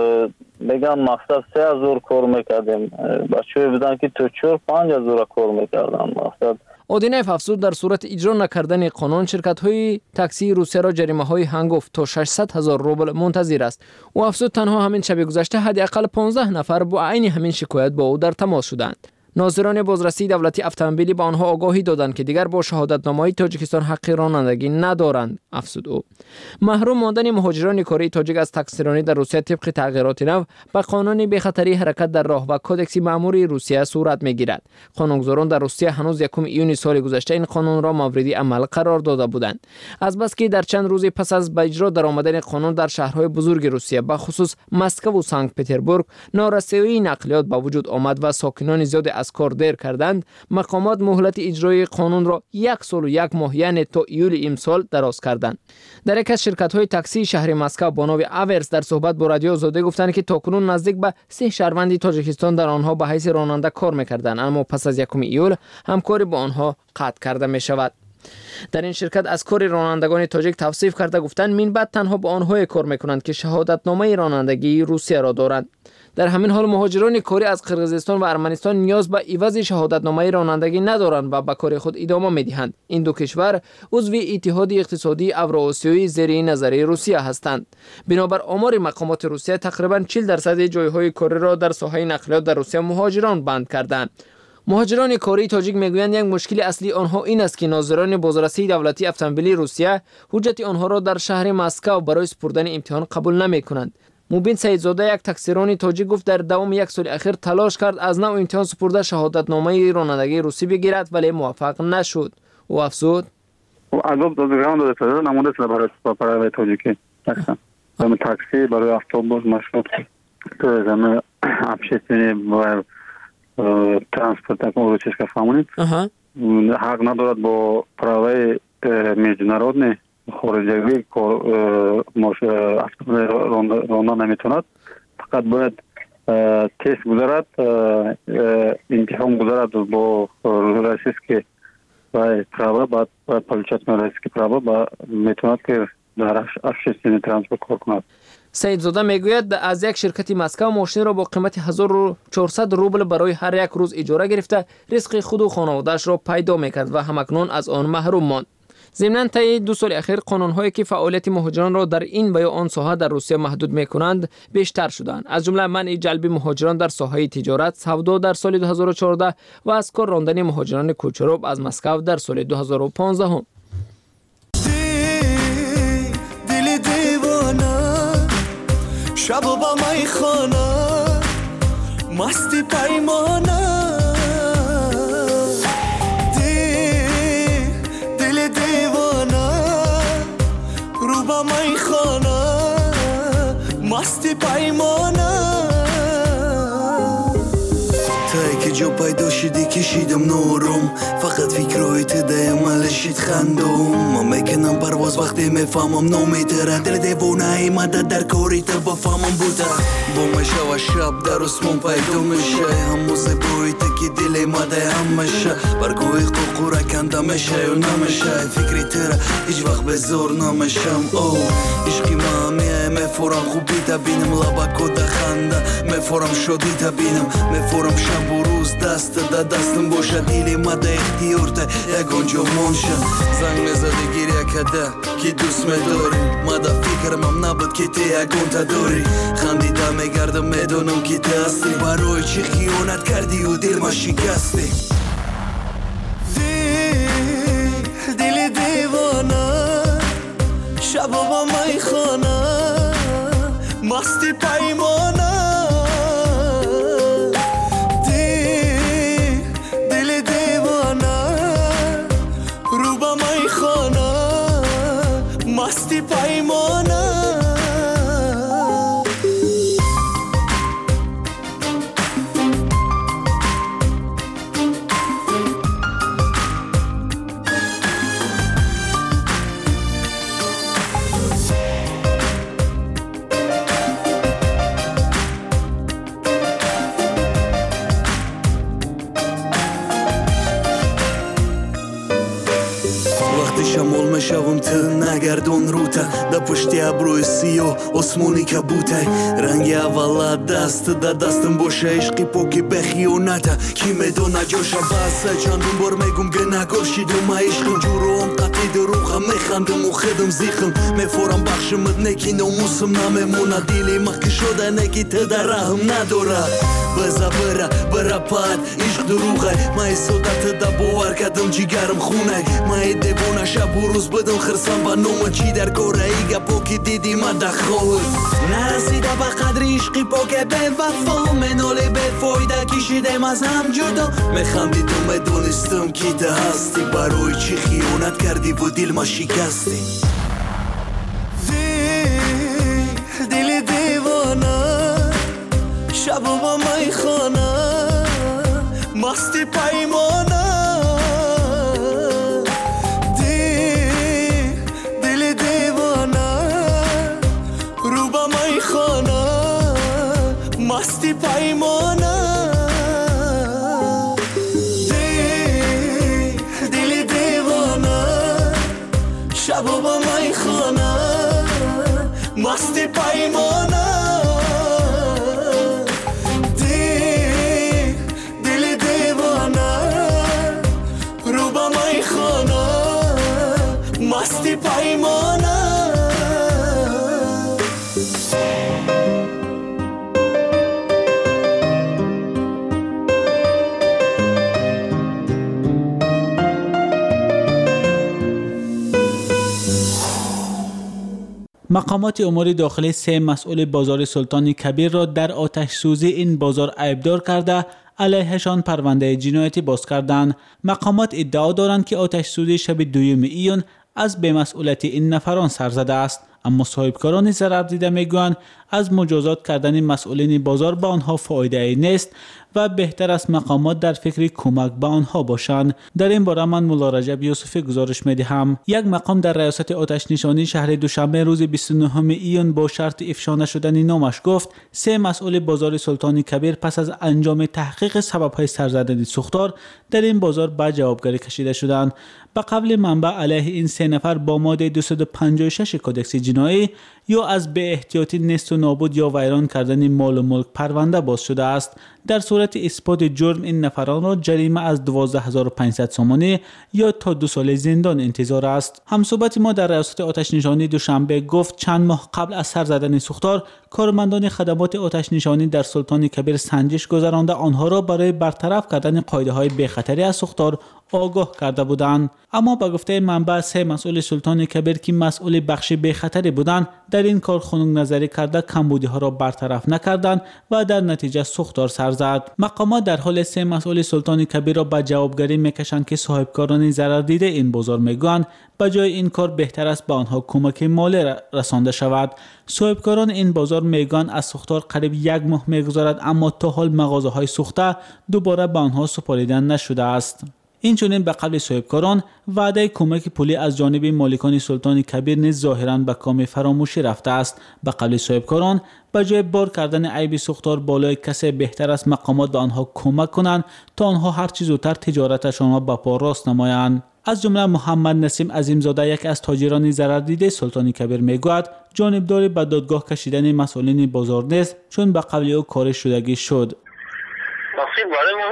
بگم مقصد 3000 کار میکردیم، بچه بودن که تو 4-5 کار میکردن. مقصد آدینایف افزود در صورت اجرا نکردن قانون شرکت‌های تاکسی روسیه را جریمه‌های هنگفت تا 600,000 روبل منتظر است. او افزود تنها همین شب گذشته حداقل 15 نفر با عین همین شکایت با او در تماس شدند. ناظران بازرسی دولتی اتومبیلی به آنها آگاهی دادند که دیگر با شهادتنامه‌های تاجیکستان حق رانندگی ندارند. افزود او محروم ماندن مهاجران کاری تاجیک از تاکسیرانی در روسیه طبق تغییرات نو به قانون بی‌خطری حرکت در راه و کدکس مأموری روسیه صورت می‌گیرد. قانونگذاران در روسیه هنوز 1 ایون سال گذشته این قانون را مورد عمل قرار داده بودند. از بس که در چند روز پس از به اجرا درآمدن قانون در شهرهای بزرگ روسیه به خصوص مسکو و سنت پترزبورگ نارسایی نقلیات به وجود آمد و ساکنان زیاد از کار دیر کردند، مقامات مهلت اجرای قانون را 1 سال و 1 ماه یعنی تا ایول امسال دراز کردند. در یک از شرکت‌های تاکسی شهر مسکو با نام اورس در صحبت با رادیو آزادی گفتند که تاکنون نزدیک به 3 شهروند تاجیکستان در آنها به حیث راننده کار می‌کردند، اما پس از 1 ایول همکاری با آنها قطع کرده می‌شود. در این شرکت از کار رانندگان تاجیک توصیف کرده گفتند من بعد تنها با آنها کار می‌کنند که شهادتنامه رانندگی روسیه را دارند. در همین حال مهاجران کاری از قرغیزستان و ارمنستان نیاز به عوض شهادتنامه رانندگی ندارند و به کار خود ادامه می‌دهند. این دو کشور عضو اتحاد اقتصادی اوراسیایی زیر نظر روسیه هستند. بنابر آمار مقامات روسیه تقریباً 40% جایهای کاری را در ساحه نقلیات در روسیه مهاجران بند کردند. مهاجران کاری تاجیک میگویند یک مشکل اصلی آنها این است که ناظران بازرسی دولتی اتومبیلی روسیه حجت آنها را در شهر مسکو برای سپردن امتحان قبول نمی‌کنند. مبین سیدزاده یک تاکسیرانی تاجیک گفت در دوام 1 سال اخیر تلاش کرد از نوع امتحان سپرده شهادتنامه رانندگی روسی بگیرد ولی موفق نشد. او افزود عذاب دادگان داده نمونده برای تاجیکی تاکسی برای اتوبوس مشغول تو زمین общественный و ترانسپورت روسیه فهمونید حق ندارد با правовые международные خارجی رانده نمیتوند، فقط باید تست گذارد، امتحان گذارد با روسیه و права بعد получать روسیه права میتوند که در общественный ترانسپورت کار کند. سیدزاده میگوید از یک شرکت مسکو ماشین را با قیمت 1400 روبل برای هر یک روز اجاره گرفته رزق خود و خانواده‌اش را پیدا میکرد و همکنون از آن محروم ماند. ضمناً طی 2 سال اخیر قانون‌هایی که فعالیت مهاجران را در این و یا آن ساحه در روسیه محدود می‌کنند بیشتر شدند. از جمله منع جلب مهاجران در ساحه تجارت، سودا در سال 2014 و از کار راندن مهاجران کوچروب از مسکو در سال 2015. دل دیوانه شب با میخانه مستی پیمانه با میخانه مستی پیمانه تا که جو پیدا شدی کشیدم نورم فقط فکرهای تدایم ملشید خندم ما میکنم پرواز وقتی میفهمم نومیتره دل دیوانه ایمده در کاری تا بفهمم بوده با میشه و شب در اسمون پیدا میشه همو زبایی تا که دل ایمده هم میشه برگوی قوقوره کنده میشه یا نمیشه فکری تره هیچ وقت به زور نمیشم او عشقی ما همیه میفورم خوبی تا بینم لبکو ده خنده میفورم شدی تا بینم میفورم شب و روز دست دا دستم باشه دیلی مده اختیار تا یکان جا منشه زنگ میزده گیریه کده که دوست میداری مده فکرم هم نبود که تی یکان تا داری خندیده میگردم میدونم که تی هستی برای چی خیانت کردی و دل ما شکستی دل دیوانه شب با میخانه مستی پیمانه دل دیوانه رو با میخانه مستی پیمانه شمال میشوم تو نگردون روته در پشتی ابروی سیاه آسمونی که بوته رنگ اول دست در دستم باشه عشقی پاکی به خیانته کی میدونه جاشه بسه چندون بار میگم که نگاشیدم عشقم جورم قطعی دروغم میخندم و خدم زیخم میفورم بخشمت نکی ناموسم نمیمونه دیلی مخی شده نکی تو در رحم نداره بزا بره پاد عشق دروغه مای سودت دا باور کردم جیگرم خونه مای دیوانه شب و روز بدم خرسم با نوم چی در کاره ایگه پاکی دیدی ما دخواه نرسیده با قدر عشقی پاکه به وفا مناله به فایده کشیدم از هم جدا میخندیدم میدونستم کی تو هستی برای چی خیانت کردی و دل ما شکستی دل دیوانه شب با میخانه مستی پیمانه دل دیوانه رو با میخانه مستی پیمانه دل دیوانه شب با میخانه مستی پیمانه مستی پیمانه مقامات امور داخلی 3 مسئول بازار سلطان کبیر را در آتش سوزی این بازار عیبدار کرده علیهشان پرونده جنایتی باز کردند. مقامات ادعا دارند که آتش سوزی شب 2 ایون از بی‌مسئولیتی این نفران سر زده است، اما صاحبکاران ضرر دیده میگویند از مجازات کردن مسئولین بازار به آنها فایده نیست و بهتر است مقامات در فکر کمک به آنها باشند. در این باره من مولا رجب یوسفی گزارش میدهم. یک مقام در ریاست آتش نشانی شهر دوشنبه روز 29 ایون با شرط افشا نشدن نامش گفت 3 مسئول بازار سلطان کبیر پس از انجام تحقیق سبب‌های سر زدن سوختار در این بازار به جوابگری کشیده شدند. به قول منبع علیه این 3 نفر با ماده 256 کدکس جنایی یا از بی احتیاطی نیست و نابود یا ویران کردن مال و ملک پرونده باز شده است. در صورت اثبات جرم این نفران را جریمه از 12500 سومانی یا تا 2 سال زندان انتظار است. همصحبت ما در ریاست آتش نشانی دوشنبه گفت چند ماه قبل از سر زدن سوختار کارمندان خدمات آتش نشانی در سلطان کبیر سنجش گذرانده آنها را برای برطرف کردن قاعده‌های بی خطری از سوختار آگاه کرده بودند. اما به گفته منبع 3 مسئول سلطان کبیر که مسئول بخش بی خطری بودند در این کار خنک نظری کرده کمبودی‌ها را برطرف نکردند و در نتیجه سوختار سر زد. مقامات در حال 3 مسئول سلطان کبیر را به جوابگری میکشند که صاحبکاران ضرر دیده این بازار میگویند به جای این کار بهتر است به آنها کمک مالی رسانده شود. صاحبکاران این بازار میگویند از سوختار قریب 1 ماه میگذرد اما تا حال مغازه‌های سوخته دوباره به آنها سپاریدن نشده است. اینچنین به قبل صاحبکاران وعده کمک پولی از جانب مالکان سلطان کبیر نیز ظاهراً به کام فراموشی رفته است. به قبل صاحبکاران به جای بار کردن عیب سوختار بالای کسی بهتر است مقامات به آنها کمک کنند تا آنها هر چیز زودتر تجارتشان را به پا راست نمایند. از جمله محمد نسیم عظیمزاده یک از تاجران ضرر دیده سلطان کبیر میگوید جانبداری به دادگاه کشیدن مسئولین بازار نیست چون به قبل او کار شدگی شد.